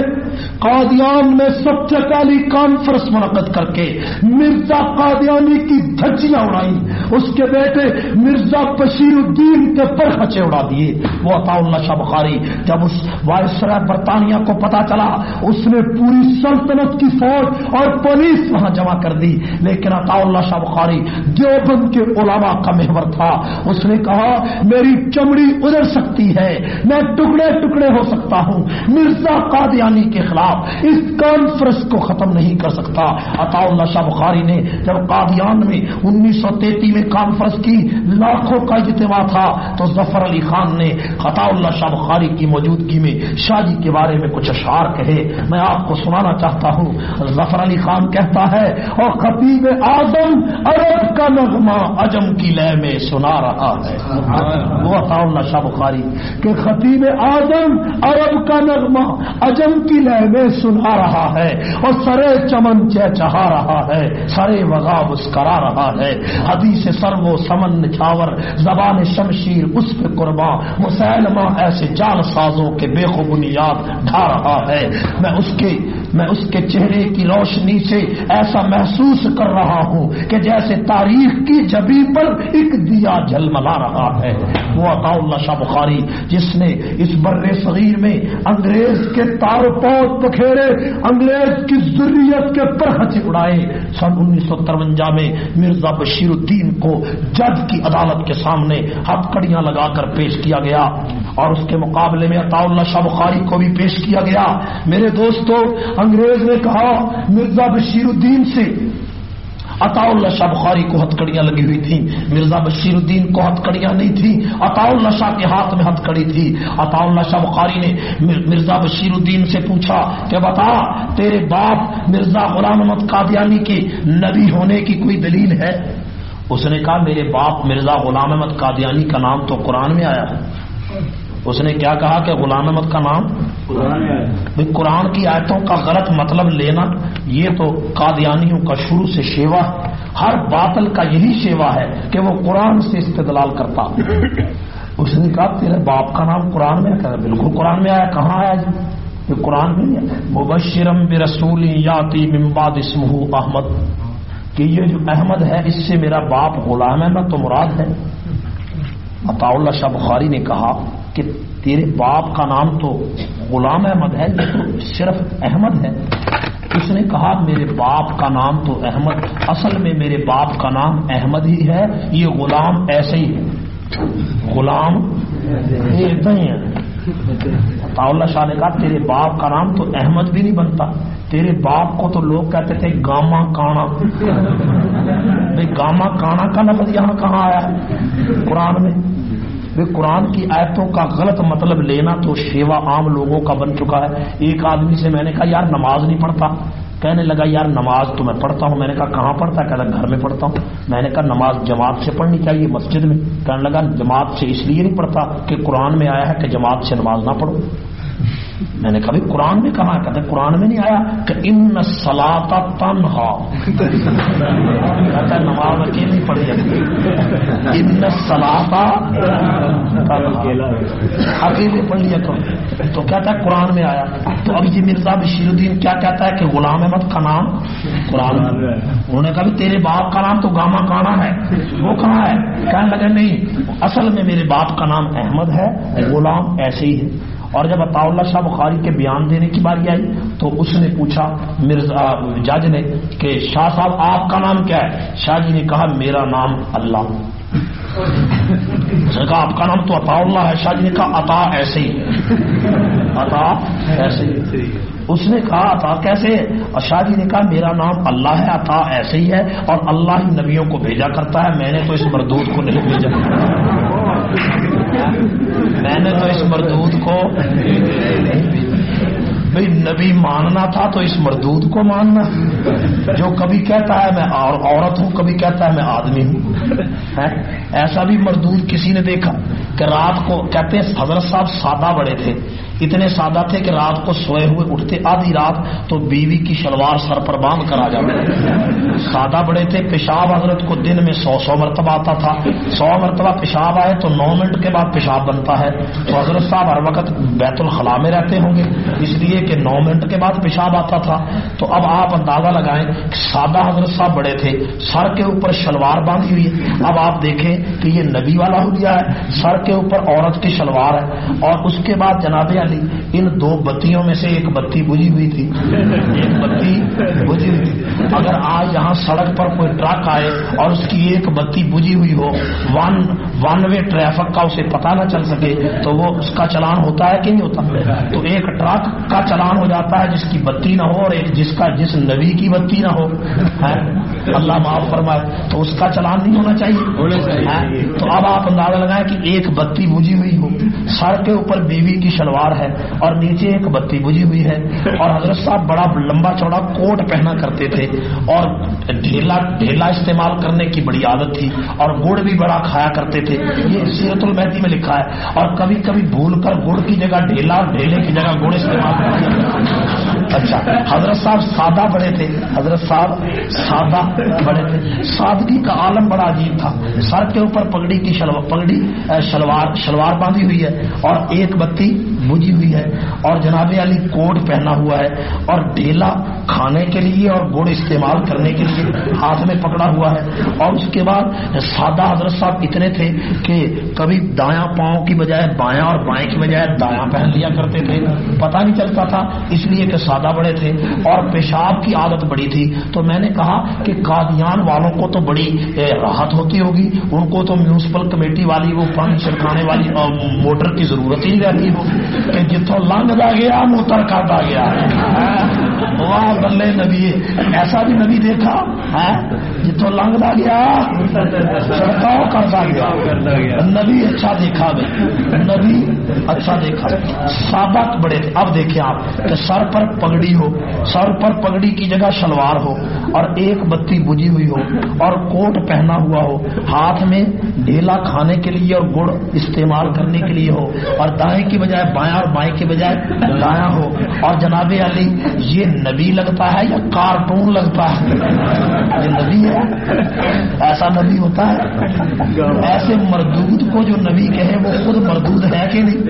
قادیان میں سب سے پہلی کانفرنس منعقد کر کے مرزا قادیانی کی دھجیاں اڑائیں، اس کے بیٹے مرزا بشیر الدین کے پرخچے اڑا دیے۔ وہ عطا اللہ شاہ بخاری جب اس وائسرائے برطانیہ کو پتا چلا اس نے پوری سلطنت کی فوج اور پولیس وہاں جمع کر دی، لیکن عطا اللہ شاہ بخاری دیوبند کے علماء کا محور تھا۔ اس نے کہا میری چمڑی ادھر سکتی ہے، میں ٹکڑے ٹکڑے ہو سکتا ہوں، مرزا قادیانی کے خلاف اس کانفرنس کو ختم نہیں کر سکتا۔ عطا اللہ شاہ بخاری نے جب قادیان میں انیس سو تینتیس میں کانفرنس کی، لاکھوں کا اجتماع تھا، تو ظفر علی خان نے عطا اللہ شاہ بخاری کی موجودگی میں شاہ جی کے بارے میں کچھ اشعار کہے، میں آپ کو سنانا چاہتا ہوں۔ ظفر علی خان کہتا ہے اور خطیب اعظم عرب کا نغمہ عجم کی لے میں سنا رہا ہے۔ وہ عطا اللہ شاہ بخاری کہ خطیب اعظم عرب کا نغمہ عجم کی لے میں سنا رہا ہے، اور سرے چمن چہچہا رہا ہے، سرے وغا مسکرا رہا ہے، حدیث سر و سمن نچھاور زبان شمشیر اس پہ قرباں، مسلمہ ایسے جان سازوں کے بے خو بنیاد ڈھا رہا ہے۔ میں اس کے میں اس کے چہرے کی روشنی سے ایسا محسوس کر رہا ہوں کہ جیسے تاریخ کی جبی پر ایک دیا جھلملا رہا ہے۔ وہ عطا اللہ شاہ بخاری جس نے اس بر صغیر میں انگریز کے تار پود بکھیرے، انگریز کی ذریت کے پرخچے اڑائے، سن انیس سو ترونجا میں مرزا بشیر الدین کو جج کی عدالت کے سامنے ہتھ کڑیاں لگا کر پیش کیا گیا، اور اس کے مقابلے میں عطا اللہ شاہ بخاری کو بھی پیش کیا گیا۔ میرے دوستو، انگریز نے کہا مرزا بشیر الدین سے، عطا اللہ شاہ بخاری کو ہتھ کڑیاں لگی ہوئی تھیں، مرزا بشیر الدین کو ہتھ کڑیاں نہیں تھیں، عطا اللہ شاہ کے ہاتھ میں ہتھ کڑی تھی۔ عطا اللہ شاہ بخاری نے مرزا بشیر الدین سے پوچھا کہ بتا تیرے باپ مرزا غلام احمد قادیانی کے نبی ہونے کی کوئی دلیل ہے؟ اس نے کہا میرے باپ مرزا غلام احمد قادیانی کا نام تو قرآن میں آیا ہے۔ اس نے کیا کہا کہ غلام احمد کا نام قرآن قرآن کی آیتوں کا غلط مطلب لینا یہ تو قادیانیوں کا شروع سے شیوا ہے، ہر باطل کا یہی شیوا ہے کہ وہ قرآن سے استدلال کرتا۔ اس نے کہا تیرے باپ کا نام قرآن میں آیا؟ بالکل قرآن میں آیا۔ کہاں آیا جی؟ یہ قرآن میں نہیں ہے۔ مبشرم برسول یاتی من بعد اسمہ احمد، کہ یہ جو احمد ہے اس سے میرا باپ غلام احمد تو مراد ہے۔ عطا اللہ شاہ بخاری نے کہا کہ تیرے باپ کا نام تو غلام احمد ہے، یہ تو صرف احمد ہے۔ اس نے کہا میرے باپ کا نام تو احمد، اصل میں میرے باپ کا نام احمد ہی ہے، یہ غلام ایسے ہی ہے، غلام یہ نہیں ہے۔ عطا اللہ شاہ نے کہا تیرے باپ کا نام تو احمد بھی نہیں بنتا، تیرے باپ کو تو لوگ کہتے تھے گاما کانا۔ بھائی گاما کانا کا لفظ یہاں کہاں آیا ہے قرآن میں؟ قرآن کی آیتوں کا غلط مطلب لینا تو شیوا عام لوگوں کا بن چکا ہے۔ ایک آدمی سے میں نے کہا یار نماز نہیں پڑھتا، کہنے لگا یار نماز تو میں پڑھتا ہوں۔ میں نے کہا کہاں پڑھتا ہے؟ کہتا گھر میں پڑھتا ہوں۔ میں نے کہا نماز جماعت سے پڑھنی چاہیے مسجد میں، کہنے لگا جماعت سے اس لیے نہیں پڑھتا کہ قرآن میں آیا ہے کہ جماعت سے نماز نہ پڑھو۔ میں نے کبھی قرآن میں کہا؟ کہتے قرآن میں نہیں آیا کہ ان الصلاۃ تنہا، کہتا نماز اکیلی پڑھی جاتی، ان الصلاۃ اکیلے پڑھ لیا کرو، تو کہتا ہے قرآن میں آیا۔ تو اب یہ مرزا بشیر الدین کیا کہتا ہے کہ غلام احمد کا نام قرآن میں، انہوں نے کہا بھی تیرے باپ کا نام تو گاما کانا ہے، وہ کہاں ہے؟ کہنے لگے نہیں، اصل میں میرے باپ کا نام احمد ہے، غلام ایسے ہی ہے۔ اور جب عطا اللہ شاہ بخاری کے بیان دینے کی باری آئی تو اس نے پوچھا مرزا جج نے کہ شاہ صاحب آپ کا نام کیا ہے؟ شاہ جی نے کہا میرا نام اللہ۔ اس نے کہا آپ کا نام تو عطا اللہ ہے۔ شاہ جی نے کہا عطا ایسے ہی، عطا ایسے ہی۔ اس نے کہا عطا کیسے؟ اور شاہ جی نے کہا میرا نام اللہ ہے، عطا ایسے ہی ہے، اور اللہ ہی نبیوں کو بھیجا کرتا ہے، میں نے تو اس مردود کو نہیں بھیجا، میں نے تو اس مردود کو بھئی نبی ماننا تھا تو اس مردود کو ماننا، جو کبھی کہتا ہے میں عورت ہوں، کبھی کہتا ہے میں آدمی ہوں۔ ایسا بھی مردود کسی نے دیکھا کہ رات کو کہتے ہیں حضرت صاحب سادہ بڑے تھے، اتنے سادہ تھے کہ رات کو سوئے ہوئے اٹھتے آدھی رات تو بیوی کی شلوار سر پر باندھ کر آ جاتے، سادہ بڑے تھے۔ پیشاب حضرت کو دن میں سو سو مرتبہ آتا تھا، سو مرتبہ پیشاب آئے تو نو منٹ کے بعد پیشاب بنتا ہے، تو حضرت صاحب ہر وقت بیت الخلاء میں رہتے ہوں گے اس لیے کہ نو منٹ کے بعد پیشاب آتا تھا۔ تو اب آپ اندازہ لگائیں کہ سادہ حضرت صاحب بڑے تھے، سر کے اوپر شلوار باندھی ہوئی ہے۔ اب آپ دیکھیں کہ یہ نبی والا حلیہ ہے، سر کے اوپر عورت کی شلوار ہے، اور اس کے بعد جناب علی ان دو بتیوں میں سے ایک بتی بجھی ہوئی تھی، ایک بتی بجھی ہوئی تھی۔ اگر آج یہاں سڑک پر کوئی ٹرک آئے اور اس کی ایک بتی بجھی ہوئی ہو، ون ون وے ٹریفک کا اسے پتہ نہ چل سکے تو وہ اس کا چلان ہوتا ہے کہ نہیں ہوتا؟ تو ایک ٹرک کا چلان ہو جاتا ہے جس کی بتی نہ ہو، اور ایک جس کا جس نبی کی بتی نہ ہو، اللہ معاف فرمائے، تو اس کا چلان نہیں ہونا چاہیے۔ تو اب آپ اندازہ لگائیں کہ ایک بتی بجھی ہوئی ہو، سر کے اوپر بیوی کی شلوار ہے اور نیچے ایک بتی بجھی ہوئی ہے، اور حضرت صاحب بڑا لمبا چوڑا کوٹ پہنا کرتے تھے، اور ڈھیلا ڈھیلا استعمال کرنے کی بڑی عادت تھی، اور گڑ بھی بڑا کھایا کرتے تھے، یہ سیرت المہدی میں لکھا ہے۔ اور کبھی کبھی بھول کر گڑ کی جگہ ڈھیلا اور ڈھیلے کی جگہ گڑ استعمال کرتے۔ اچھا، حضرت صاحب سادہ بڑے تھے، حضرت صاحب سادہ بڑے تھے، سادگی کا عالم بڑا عجیب تھا۔ سر کے اوپر پگڑی کی شلوار پگڑی شلوار شلوار باندھی ہوئی ہے اور ایک بتی بجھی ہوئی ہے، اور جناب علی کوٹ پہنا ہوا ہے، اور ڈھیلا کھانے کے لیے اور گڑ استعمال کرنے کے لیے ہاتھ میں پکڑا ہوا ہے۔ اور اس کے بعد سادہ حضرت صاحب اتنے تھے کہ کبھی دایاں پاؤں کی بجائے بایاں اور بائیں کی بجائے دایاں پہن لیا کرتے تھے، پتہ نہیں چلتا تھا، اس لیے کہ سادہ بڑے تھے، اور پیشاب کی عادت بڑی تھی۔ تو میں نے کہا کہ قادیان والوں کو تو بڑی راحت ہوتی ہوگی، ان کو تو میونسپل کمیٹی والی وہ پانی چھڑکانے والی موٹر کی ضرورت ہی رہتی ہو کہ جتوں لنگ دا گیا موتر کرتا گیا۔ واہ بلے نبی، ایسا بھی نبی دیکھا ہے جتوں لنگ دا گیا چھڑکاؤ کرتا گیا، نبی اچھا دیکھا بھائی، نبی اچھا دیکھا۔ سابق بڑے تھے۔ اب دیکھیں آپ کہ سر پر پگڑی ہو، سر پر پگڑی کی جگہ شلوار ہو، اور ایک بتی بجھی ہوئی ہو، اور کوٹ پہنا ہوا ہو، ہاتھ میں ڈھیلا کھانے کے لیے اور گڑ استعمال کرنے کے لیے ہو، اور دائیں کی بجائے بایاں اور بائیں کی بجائے دایاں ہو، اور جناب علی یہ نبی لگتا ہے یا کارٹون لگتا ہے؟ یہ نبی ہے، ایسا نبی ہوتا ہے؟ ایسے مردود کو جو نبی کہے وہ خود مردود ہے کہ نہیں؟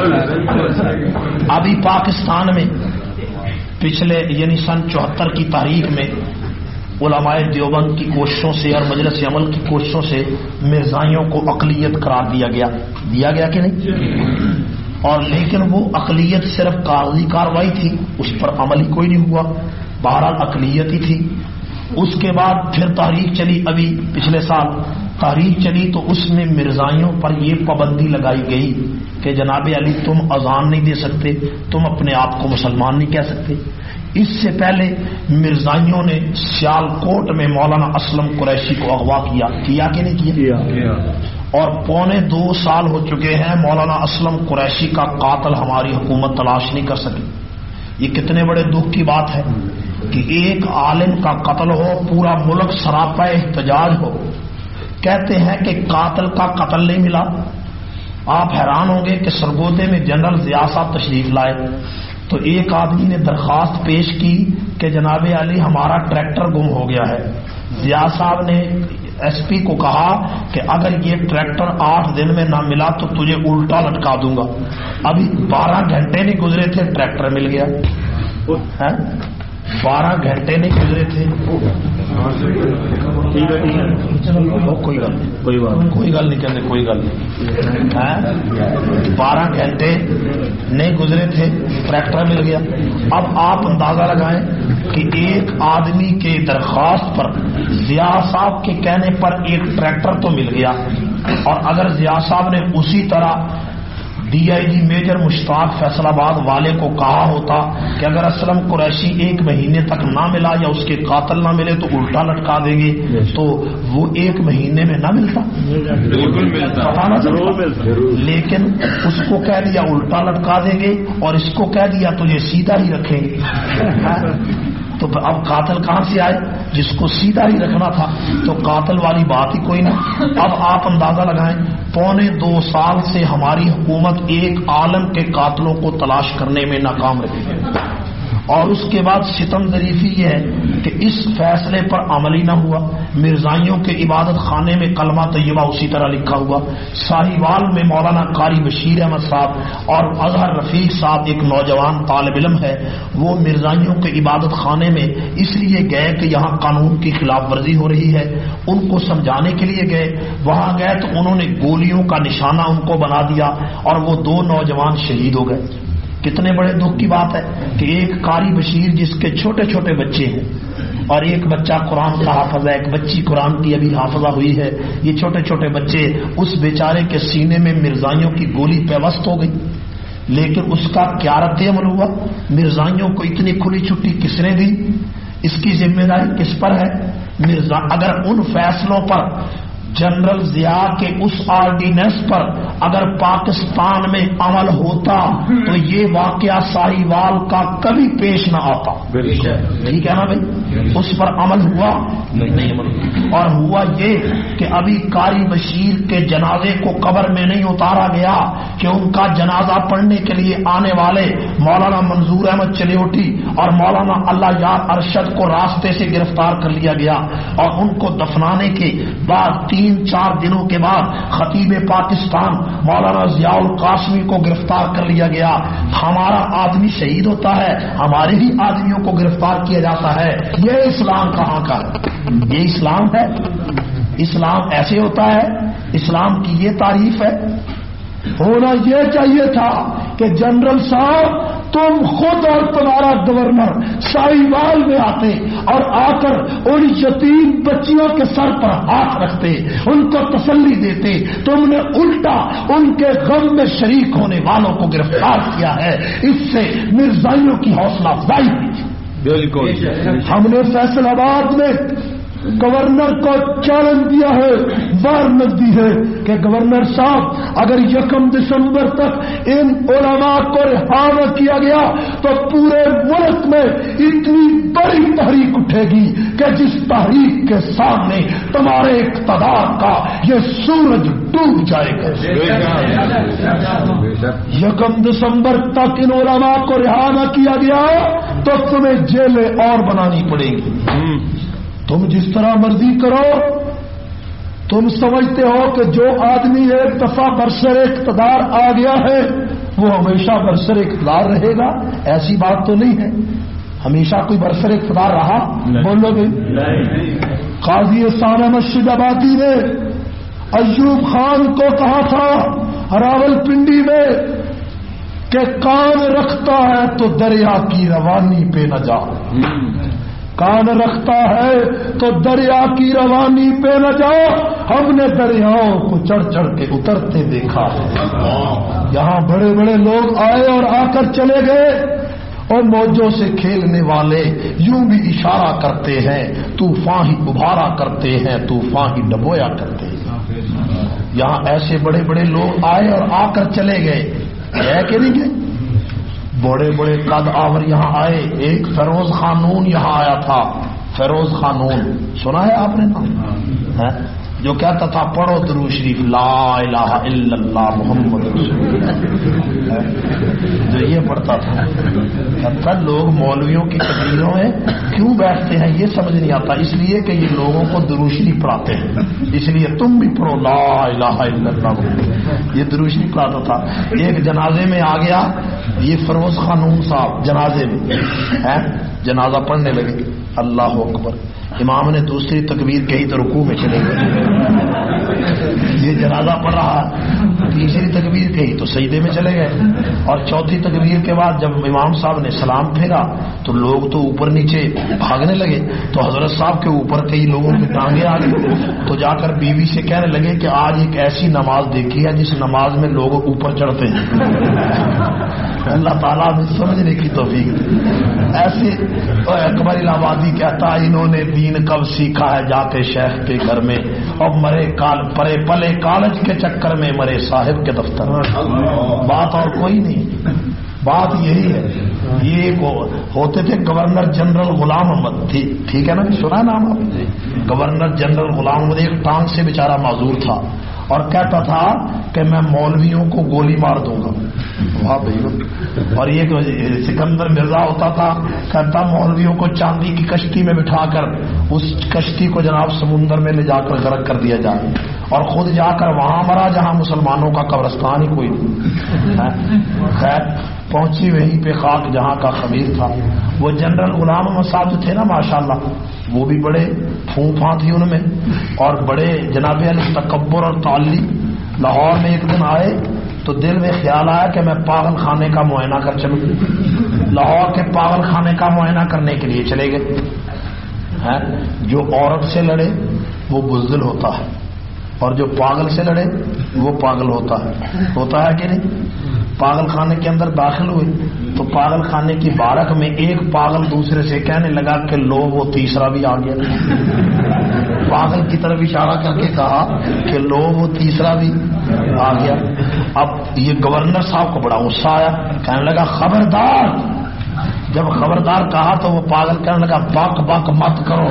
ابھی پاکستان میں پچھلے یعنی سن چوہتر کی تاریخ میں علماء دیوبند کی کوششوں سے اور مجلس عمل کی کوششوں سے مرزائیوں کو اقلیت قرار دیا گیا دیا گیا کہ نہیں؟ اور لیکن وہ اقلیت صرف کاغذی کاروائی تھی، اس پر عمل ہی کوئی نہیں ہوا، بہرحال اقلیت ہی تھی۔ اس کے بعد پھر تحریک چلی، ابھی پچھلے سال تحریک چلی تو اس میں مرزائیوں پر یہ پابندی لگائی گئی کہ جناب علی تم اذان نہیں دے سکتے، تم اپنے آپ کو مسلمان نہیں کہہ سکتے۔ اس سے پہلے مرزائیوں نے سیالکوٹ میں مولانا اسلم قریشی کو اغوا کیا کیا کہ نہیں کیا؟ اور پونے دو سال ہو چکے ہیں مولانا اسلم قریشی کا قاتل ہماری حکومت تلاش نہیں کر سکی۔ یہ کتنے بڑے دکھ کی بات ہے کہ ایک عالم کا قتل ہو، پورا ملک سراپا احتجاج ہو، کہتے ہیں کہ قاتل کا قتل نہیں ملا، آپ حیران ہوں گے کہ سرگودے میں جنرل ضیاء صاحب تشریف لائے تو ایک آدمی نے درخواست پیش کی کہ جناب علی ہمارا ٹریکٹر گم ہو گیا ہے. ضیاء صاحب نے ایس پی کو کہا کہ اگر یہ ٹریکٹر آٹھ دن میں نہ ملا تو تجھے الٹا لٹکا دوں گا. ابھی بارہ گھنٹے نہیں گزرے تھے ٹریکٹر مل گیا. بارہ گھنٹے نہیں گزرے تھے. کوئی گل نہیں کوئی بات کوئی گل نہیں کہتے کوئی گل نہیں. بارہ گھنٹے نہیں گزرے تھے ٹریکٹر مل گیا. اب آپ اندازہ لگائیں کہ ایک آدمی کے درخواست پر ضیاء صاحب کے کہنے پر ایک ٹریکٹر تو مل گیا. اور اگر ضیاء صاحب نے اسی طرح D I G major Mushtaq Faisalabad والے کو کہا ہوتا کہ اگر اسلم قریشی ایک مہینے تک نہ ملا یا اس کے قاتل نہ ملے تو الٹا لٹکا دیں گے, تو وہ ایک مہینے میں نہ ملتا, پتا نہ چلتا. لیکن اس کو کہہ دیا الٹا لٹکا دیں گے اور اس کو کہہ دیا تجھے سیدھا ہی رکھیں گے. تو اب قاتل کہاں سے آئے؟ جس کو سیدھا ہی رکھنا تھا تو قاتل والی بات ہی کوئی نہیں. اب آپ اندازہ لگائیں پونے دو سال سے ہماری حکومت ایک عالم کے قاتلوں کو تلاش کرنے میں ناکام رہی ہے. اور اس کے بعد ستم ظریفی یہ ہے کہ اس فیصلے پر عملی نہ ہوا. مرزائیوں کے عبادت خانے میں کلمہ طیبہ اسی طرح لکھا ہوا. ساہیوال میں مولانا قاری بشیر احمد صاحب اور اظہر رفیق صاحب ایک نوجوان طالب علم ہے, وہ مرزائیوں کے عبادت خانے میں اس لیے گئے کہ یہاں قانون کی خلاف ورزی ہو رہی ہے, ان کو سمجھانے کے لیے گئے. وہاں گئے تو انہوں نے گولیوں کا نشانہ ان کو بنا دیا اور وہ دو نوجوان شہید ہو گئے. کتنے بڑے دکھ کی بات ہے کہ ایک قاری بشیر جس کے چھوٹے چھوٹے بچے ہیں اور ایک بچہ قرآن کا حافظ ہے, ایک بچی قرآن کی ابھی حافظہ ہوئی ہے, یہ چھوٹے چھوٹے بچے, اس بیچارے کے سینے میں مرزائیوں کی گولی پیوست ہو گئی. لیکن اس کا کیا رد عمل ہوا؟ مرزائیوں کو اتنی کھلی چھٹی کس نے دی؟ اس کی ذمہ داری کس پر ہے؟ مرزا اگر ان فیصلوں پر جنرل ضیاء کے اس آرڈیننس پر اگر پاکستان میں عمل ہوتا تو یہ واقعہ ساہیوال کا کبھی پیش نہ آتا. ٹھیک ہے نا بھائی؟ اس پر عمل ہوا نہیں عمل اور ہوا یہ کہ ابھی قاری بشیر کے جنازے کو قبر میں نہیں اتارا گیا کہ ان کا جنازہ پڑھنے کے لیے آنے والے مولانا منظور احمد چلیوٹی اور مولانا اللہ یار ارشد کو راستے سے گرفتار کر لیا گیا اور ان کو دفنانے کے بعد تین چار دنوں کے بعد خطیب پاکستان مولانا ضیاء القاسمی کو گرفتار کر لیا گیا. ہمارا آدمی شہید ہوتا ہے, ہمارے ہی آدمیوں کو گرفتار کیا جاتا ہے. یہ اسلام کہاں کا ہے؟ یہ اسلام ہے؟ اسلام ایسے ہوتا ہے؟ اسلام کی یہ تعریف ہے؟ ہونا یہ چاہیے تھا کہ جنرل صاحب تم خود اور تمہارا گورنر ساہیوال میں آتے اور آ کر ان یتیم بچیوں کے سر پر ہاتھ رکھتے, ان کو تسلی دیتے. تم نے الٹا ان کے غم میں شریک ہونے والوں کو گرفتار کیا ہے. اس سے مرزائیوں کی حوصلہ افزائی ہوئی. بالکل ہم نے فیصل آباد میں گورنر کو چیلنج دیا ہے, وارنٹ دی ہے کہ گورنر صاحب اگر یکم دسمبر تک ان علماء کو رہا نہ کیا گیا تو پورے ملک میں اتنی بڑی تحریک اٹھے گی کہ جس تحریک کے سامنے تمہارے اقتدار کا یہ سورج ڈوب جائے گا. یکم دسمبر تک ان علماء کو رہا نہ کیا گیا تو تمہیں جیلیں اور بنانی پڑے گی. تم جس طرح مرضی کرو, تم سمجھتے ہو کہ جو آدمی ایک دفعہ برسر اقتدار آ گیا ہے وہ ہمیشہ برسر اقتدار رہے گا. ایسی بات تو نہیں ہے. ہمیشہ کوئی برسر اقتدار رہا؟ بولو گے. قاضی احسان احمد شجابادی نے ایوب خان کو کہا تھا راول پنڈی میں کہ کان رکھتا ہے تو دریا کی روانی پہ نہ جا, کان رکھتا ہے تو دریا کی روانی پہ نہ جاؤ. ہم نے دریاؤں کو چڑھ چڑھ کے اترتے دیکھا ہے. یہاں بڑے بڑے لوگ آئے اور آ کر چلے گئے اور موجوں سے کھیلنے والے یوں بھی اشارہ کرتے ہیں, طوفان ہی ابھارا کرتے ہیں, طوفان ہی ڈبویا کرتے ہیں. یہاں ایسے بڑے بڑے لوگ آئے اور آ کر چلے گئے, ہے کہ نہیں گئے؟ بڑے بڑے قد آور یہاں آئے. ایک فیروز خانون یہاں آیا تھا. فیروز خانون سنا ہے آپ نے نام؟ جو کہتا تھا پڑھو درود شریف لا الہ الا اللہ محمد رسول اللہ، جو یہ پڑھتا تھا، کہتا لوگ مولویوں کی تقریروں میں کیوں بیٹھتے ہیں یہ سمجھ نہیں آتا، اس لیے کہ یہ لوگوں کو درود شریف پڑھاتے ہیں، اس لیے تم بھی پڑھو لا الہ الا اللہ، یہ درود شریف پڑھاتا تھا۔ ایک جنازے میں آ گیا یہ فروز خانون صاحب، جنازے میں جنازہ پڑھنے لگے، اللہ اکبر، امام نے دوسری تکبیر کہی تو رکوع میں چلے گئے، یہ جنازہ پڑھ رہا، تیسری تکبیر کہی تو سجدے میں چلے گئے، اور چوتھی تکبیر کے بعد جب امام صاحب نے سلام پھیرا تو لوگ تو اوپر نیچے بھاگنے لگے، تو حضرت صاحب کے اوپر کئی لوگوں کی ٹانگیں آ گئی، تو جا کر بیوی سے کہنے لگے کہ آج ایک ایسی نماز دیکھی ہے جس نماز میں لوگ اوپر چڑھتے ہیں۔ اللہ تعالیٰ نے سمجھنے کی توفیق دی۔ ایسے تو اکبر الہ آبادی کہتا انہوں نے دین کب سیکھا ہے جا کے شیخ کے گھر میں، اور مرے کال پرے پلے کالج کے چکر میں مرے صاحب کے دفتر میں۔ بات اور کوئی نہیں، بات یہی ہے۔ یہ ایک ہوتے تھے گورنر جنرل غلام احمد، ٹھیک ہے نا، سنا نام آپ نے؟ گورنر جنرل غلام احمد ایک ٹانگ سے بیچارہ معذور تھا اور کہتا تھا کہ میں مولویوں کو گولی مار دوں گا، واہ بھائی۔ اور یہ سکندر مرزا ہوتا تھا، کہتا مولویوں کو چاندی کی کشتی میں بٹھا کر اس کشتی کو جناب سمندر میں لے جا کر غرق کر دیا جائے، اور خود جا کر وہاں مرا جہاں مسلمانوں کا قبرستان ہی کوئی نہیں۔ خیر پہنچی وہیں پہ خاک جہاں کا خمیر تھا۔ وہ جنرل غلام احمد صاحب جو تھے نا ماشاءاللہ، وہ بھی بڑے پھوں پھاں تھی ان میں، اور بڑے جناب علی تکبر اور تعلی۔ لاہور میں ایک دن آئے تو دل میں خیال آیا کہ میں پاگل خانے کا معائنہ کر چلوں۔ لاہور کے پاگل خانے کا معائنہ کرنے کے لیے چلے گئے۔ جو عورت سے لڑے وہ بزدل ہوتا ہے، اور جو پاگل سے لڑے وہ پاگل ہوتا ہے، ہوتا ہے کہ نہیں؟ پاگل خانے کے اندر داخل ہوئے تو پاگل خانے کی بارک میں ایک پاگل دوسرے سے کہنے لگا کہ لو وہ تیسرا بھی آ گیا۔ پاگل کی طرف اشارہ کر کے کہا کہ لو وہ تیسرا بھی آ گیا۔ اب یہ گورنر صاحب کو بڑا غصہ آیا، کہنے لگا خبردار۔ جب خبردار کہا تو وہ پاگل کہنے لگا بک بک مت کرو،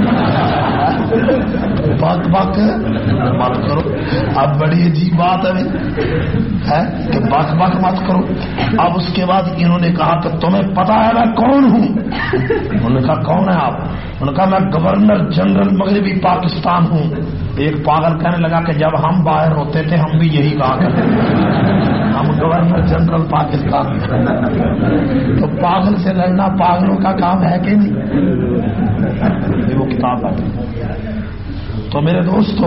بک بک مت کرو۔ اب بڑی عجیب بات ہے کہ بک بک مت کرو۔ اب اس کے بعد انہوں نے کہا کہ تمہیں پتا ہے میں کون ہوں؟ انہوں نے کہا کون ہے آپ؟ انہوں نے کہا میں گورنر جنرل مغربی پاکستان ہوں۔ ایک پاگل کہنے لگا کہ جب ہم باہر ہوتے تھے ہم بھی یہی کہا کرتے ہم گورنر جنرل پاکستان۔ تو پاگل سے لڑنا پاگلوں کا کام ہے کہ نہیں؟ وہ کتاب ہے۔ تو میرے دوستو،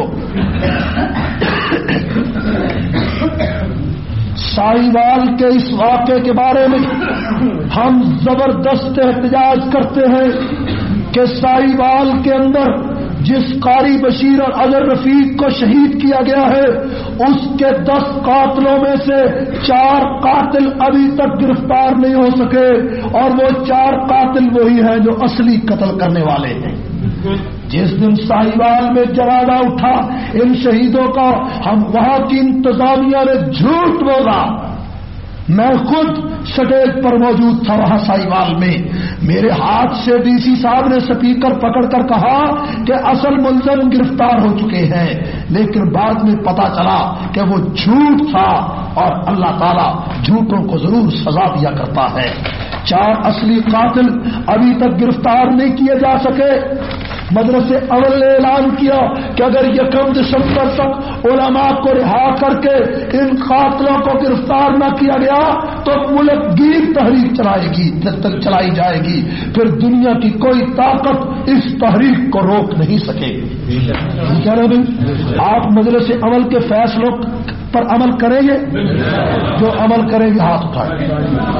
سائیوال کے اس واقعے کے بارے میں ہم زبردست احتجاج کرتے ہیں کہ سائیوال کے اندر جس قاری بشیر اور اظہر رفیق کو شہید کیا گیا ہے اس کے دس قاتلوں میں سے چار قاتل ابھی تک گرفتار نہیں ہو سکے، اور وہ چار قاتل وہی ہیں جو اصلی قتل کرنے والے ہیں۔ جس دن ساہیوال میں جنازہ اٹھا ان شہیدوں کا، ہم وہاں کی انتظامیہ نے جھوٹ بولا، میں خود سٹیج پر موجود تھا وہاں ساہیوال میں، میرے ہاتھ سے ڈی سی صاحب نے سپیکر پکڑ کر کہا کہ اصل ملزم گرفتار ہو چکے ہیں، لیکن بعد میں پتا چلا کہ وہ جھوٹ تھا، اور اللہ تعالیٰ جھوٹوں کو ضرور سزا دیا کرتا ہے۔ چار اصلی قاتل ابھی تک گرفتار نہیں کیے جا سکے۔ مدرسے اول نے اعلان کیا کہ اگر یکم دسمبر تک علماء کو رہا کر کے ان قاتلوں کو گرفتار نہ کیا گیا تو ملک گیر تحریک چلائے گی تک چلائی جائے گی، پھر دنیا کی کوئی طاقت اس تحریک کو روک نہیں سکے گی۔ کیا رہے آپ مدرسے اول کے فیصلوں پر عمل کریں گے؟ جو عمل کریں گے ہاتھ اٹھائیں۔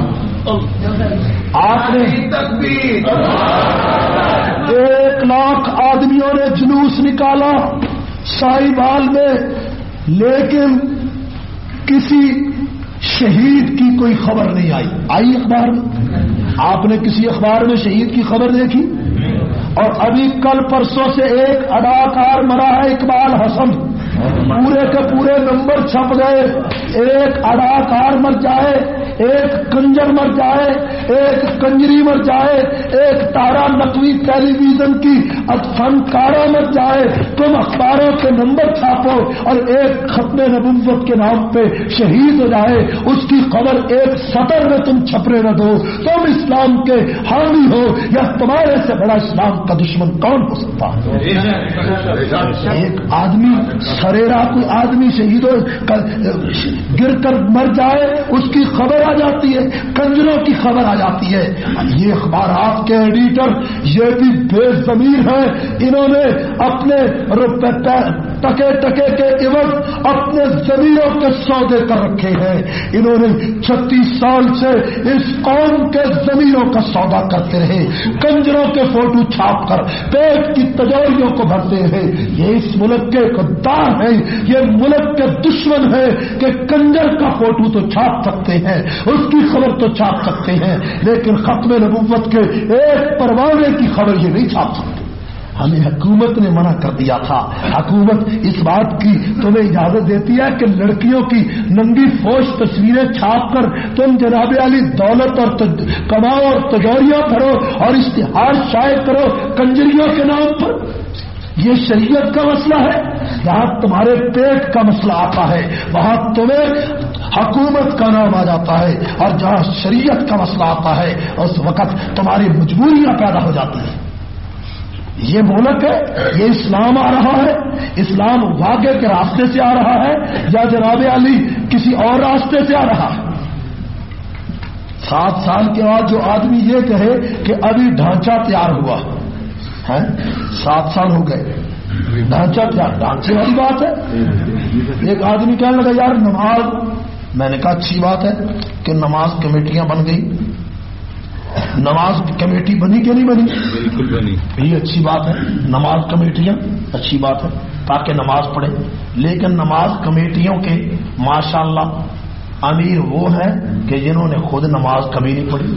آپ نے ایک لاکھ آدمیوں نے جلوس نکالا ساہیوال میں، لیکن کسی شہید کی کوئی خبر نہیں آئی۔ آئی اخبار میں؟ آپ نے کسی اخبار میں شہید کی خبر دیکھی؟ اور ابھی کل پرسوں سے ایک اداکار مرا ہے اقبال حسن، پورے کے پورے نمبر چھپ گئے. ایک اداکار مر جائے, ایک کنجر مر جائے, ایک کنجری مر جائے, ایک تارا نقوی ٹیلی ویژن کی فنکارہ مر جائے, تم اخباروں کے نمبر چھاپو اور ایک ختم نبوت کے نام پہ شہید ہو جائے, اس کی خبر ایک سطر میں تم چھپنے نہ دو, تم اسلام کے حامی ہو یا تمہارے سے بڑا اسلام کا دشمن کون ہو سکتا ہے؟ ایک آدمی سریرا کوئی آدمی شہید ہو گر کر مر جائے, اس کی خبر آ جاتی ہے, کنجروں کی خبر آ جاتی ہے. یہ اخبارات کے ایڈیٹر یہ بھی بے ضمیر ہیں, انہوں نے اپنے روپے ٹکے ٹکے کے عوض اپنے ضمیروں کے سودے کر رکھے ہیں. انہوں نے چھتیس سال سے اس قوم کے ضمیروں کا سودا کرتے رہے, کنجروں کے فوٹو چھاپ کر پیٹ کی تجوریوں کو بھرتے ہیں. یہ اس ملک کے غدار ہیں, یہ ملک کے دشمن ہیں کہ کنجر کا فوٹو تو چھاپ سکتے ہیں, اس کی خبر تو چھاپ سکتے ہیں, لیکن ختم نبوت کے ایک پروانے کی خبر یہ نہیں چھاپ سکتے. ہمیں حکومت نے منع کر دیا تھا. حکومت اس بات کی تمہیں اجازت دیتی ہے کہ لڑکیوں کی ننگی فوش تصویریں چھاپ کر تم جناب علی دولت اور کماؤ اور تجوریاں بھرو اور اشتہار شائع کرو کنجریوں کے نام پر. یہ شریعت کا مسئلہ ہے. جہاں تمہارے پیٹ کا مسئلہ آتا ہے وہاں تمہیں حکومت کا نام آ جاتا ہے, اور جہاں شریعت کا مسئلہ آتا ہے اس وقت تمہاری مجبوریاں پیدا ہو جاتی ہیں. یہ ملک ہے, یہ اسلام آ رہا ہے, اسلام واقع کے راستے سے آ رہا ہے یا جناب علی کسی اور راستے سے آ رہا ہے؟ سات سال کے بعد جو آدمی یہ کہے کہ ابھی ڈھانچہ تیار ہوا ہے, سات سال ہو گئے ڈھانچہ تیار, ڈھانچے والی بات ہے. ایک آدمی کہنے لگا یار نماز, میں نے کہا اچھی بات ہے کہ نماز کمیٹیاں بن گئی. نماز کمیٹی بنی کہ نہیں بنی؟ بالکل بنی. یہ اچھی بات ہے, نماز کمیٹیاں اچھی بات ہے تاکہ نماز پڑھے. لیکن نماز کمیٹیوں کے ماشاءاللہ امیر وہ ہیں کہ جنہوں نے خود نماز کبھی نہیں پڑھی.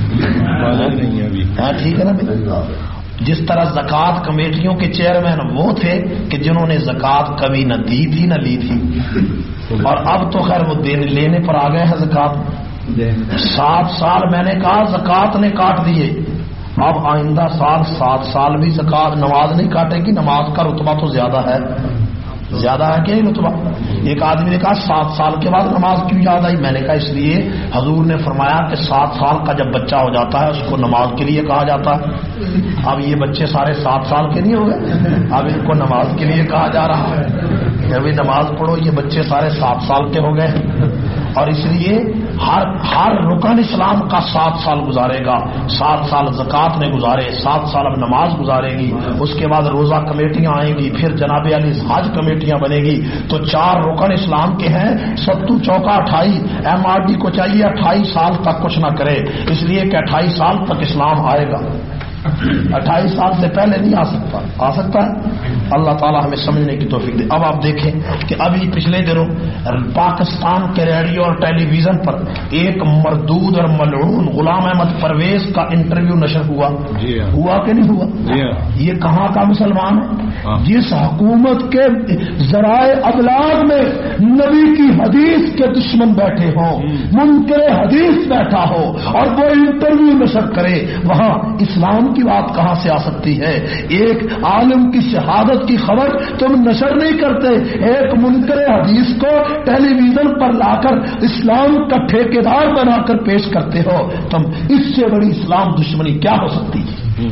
ٹھیک ہے نا. جس طرح زکوٰۃ کمیٹیوں کے چیئرمین وہ تھے کہ جنہوں نے زکوٰۃ کبھی نہ دی تھی نہ لی تھی, اور اب تو خیر وہ دینے لینے پر آ گئے ہیں زکوٰۃ. سات سال میں نے کہا زکوٰۃ نے کاٹ دیے, اب آئندہ سال سات سال بھی زکوٰۃ نماز نہیں کاٹے گی. نماز کا رتبہ تو زیادہ ہے, زیادہ ہے کہ نہیں رتبہ؟ ایک آدمی نے کہا سات سال کے بعد نماز کیوں یاد آئی؟ میں نے کہا اس لیے حضور نے فرمایا کہ سات سال کا جب بچہ ہو جاتا ہے اس کو نماز کے لیے کہا جاتا ہے. اب یہ بچے سارے سات سال کے نہیں ہو گئے, اب ان کو نماز کے لیے کہا جا رہا ہے کہ ابھی نماز پڑھو. یہ بچے سارے سات سال کے ہو گئے, اور اس لیے ہر ہر رکن اسلام کا سات سال گزارے گا. سات سال زکوٰۃ نے گزارے, سات سال اب نماز گزارے گی, اس کے بعد روزہ کمیٹیاں آئیں گی, پھر جناب علی حج کمیٹیاں بنے گی. تو چار رکن اسلام کے ہیں. ستو چوکا اٹھائی, ایم آر ڈی کو چاہیے اٹھائیس سال تک کچھ نہ کرے, اس لیے کہ اٹھائیس سال تک اسلام آئے گا. اٹھائیس سال سے پہلے نہیں آ سکتا. آ سکتا ہے. اللہ تعالیٰ ہمیں سمجھنے کی توفیق دے. اب آپ دیکھیں کہ ابھی پچھلے دنوں پاکستان کے ریڈیو اور ٹیلی ویژن پر ایک مردود اور ملعون غلام احمد پرویز کا انٹرویو نشر ہوا. جی ہوا کہ نہیں ہوا؟ جی یہ کہاں کا مسلمان ہے جس حکومت کے ذرائع ابلاغ میں نبی کی حدیث کے دشمن بیٹھے ہوں, منکر حدیث بیٹھا ہو اور وہ انٹرویو نشر کرے؟ وہاں اسلام کی بات کہاں سے آ سکتی ہے؟ ایک عالم کی شہادت کی خبر تم نشر نہیں کرتے, ایک منکر حدیث کو ٹیلی ویژن پر لا کر اسلام کا ٹھیکیدار بنا کر پیش کرتے ہو. تم اس سے بڑی اسلام دشمنی کیا ہو سکتی ہے؟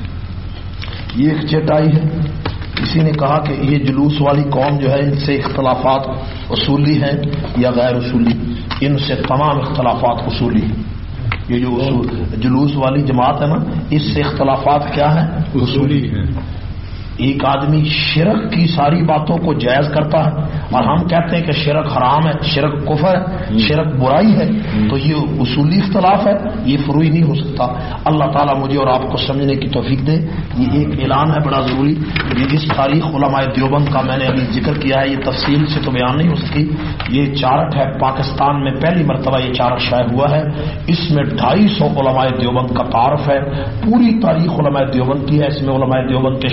یہ ایک چٹائی ہے. کسی نے کہا کہ یہ جلوس والی قوم جو ہے ان سے اختلافات اصولی ہیں یا غیر اصولی؟ ان سے تمام اختلافات اصولی ہیں. یہ جو جلوس والی جماعت ہے نا, اس سے اختلافات کیا ہیں؟ اصولی ہیں. ایک آدمی شرک کی ساری باتوں کو جائز کرتا ہے اور ہم کہتے ہیں کہ شرک حرام ہے, شرک کفر ہے, شرک برائی ہے, تو یہ اصولی اختلاف ہے, یہ فروعی نہیں ہو سکتا. اللہ تعالیٰ مجھے اور آپ کو سمجھنے کی توفیق دے. یہ ایک اعلان ہے بڑا ضروری. یہ اس تاریخ علماء دیوبند کا میں نے ابھی ذکر کیا ہے, یہ تفصیل سے تو بیان نہیں ہو سکی. یہ چارٹ ہے, پاکستان میں پہلی مرتبہ یہ چارٹ شائع ہوا ہے. اس میں ڈھائی سو علماء دیوبند کا تعارف ہے. پوری تاریخ علماء دیوبند کی ہے. اس میں علماء دیوبند کے شجرہ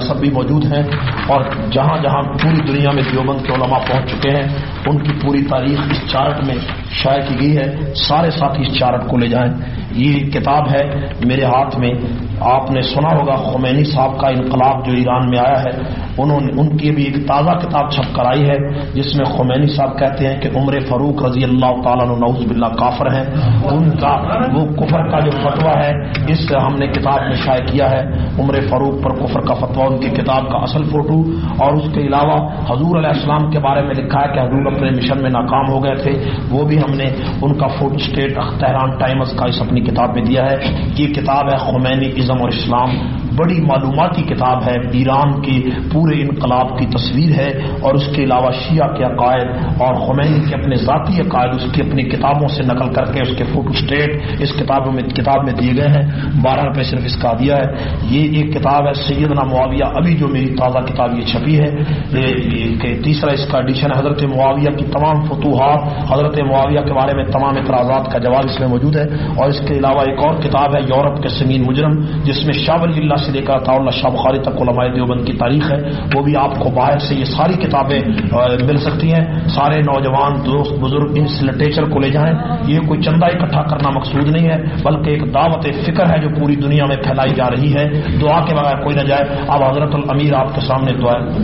ریاست بھی موجود ہیں، اور جہاں جہاں پوری دنیا میں دیوبند کے علماء پہنچ چکے ہیں ان کی پوری تاریخ اس چارٹ میں شائع کی گئی ہے. سارے ساتھی اس چارٹ کو لے جائیں. یہ کتاب ہے میرے ہاتھ میں. آپ نے سنا ہوگا خمینی صاحب کا انقلاب جو ایران میں آیا ہے، انہوں نے ان کی بھی ایک تازہ کتاب چھپ کر آئی ہے جس میں خمینی صاحب کہتے ہیں کہ عمر فاروق رضی اللہ تعالیٰ عنہ نعوذ باللہ کافر ہیں. ان کا وہ کفر کا جو فتویٰ ہے اس سے ہم نے کتاب میں شائع کیا ہے. عمر فاروق پر کفر کا فتویٰ، ان کی کتاب کا اصل فوٹو، اور اس کے علاوہ حضور علیہ السلام کے بارے میں لکھا ہے کہ حضور اپنے مشن میں ناکام ہو گئے تھے، وہ بھی ہم نے ان کا فوٹو اسٹیٹ تہران ٹائمز کا اس اپنی کتاب میں دیا ہے. یہ کتاب ہے خمینی ازم اور اسلام. بڑی معلوماتی کتاب ہے، ایران کی پورے انقلاب کی تصویر ہے، اور اس کے علاوہ شیعہ کے عقائد اور خمینی کے اپنے ذاتی عقائد اس کی اپنی کتابوں سے نقل کر کے اس کے فوٹو اسٹیٹ اس کتابوں میں کتاب میں دیے گئے ہیں. بارہ روپے صرف اس کا دیا ہے. یہ ایک کتاب ہے سیدنا معاویہ، ابھی جو میری تازہ کتاب یہ چھپی ہے، کہ تیسرا اس کا ایڈیشن ہے. حضرت معاویہ کی تمام فتوحات، حضرت معاویہ کے بارے میں تمام اعتراضات کا جواب اس میں موجود ہے. اور اس کے علاوہ ایک اور کتاب ہے یورپ کے سنگین مجرم، جس میں شاہ ولی اللہ سے لے کر عطا اللہ شاہ بخاری تک علماء دیوبند کی تاریخ ہے. وہ بھی آپ کو باہر سے یہ ساری کتابیں مل سکتی ہیں. سارے نوجوان دوست بزرگ اس لٹریچر کو لے جائیں. یہ کوئی چندہ اکٹھا کرنا مقصود نہیں ہے، بلکہ ایک دعوت فکر ہے جو پوری دنیا میں پھیلائی جا رہی ہے. دعا کے بغیر کوئی نہ جائے. اب حضرت الامیر آپ کے سامنے دعا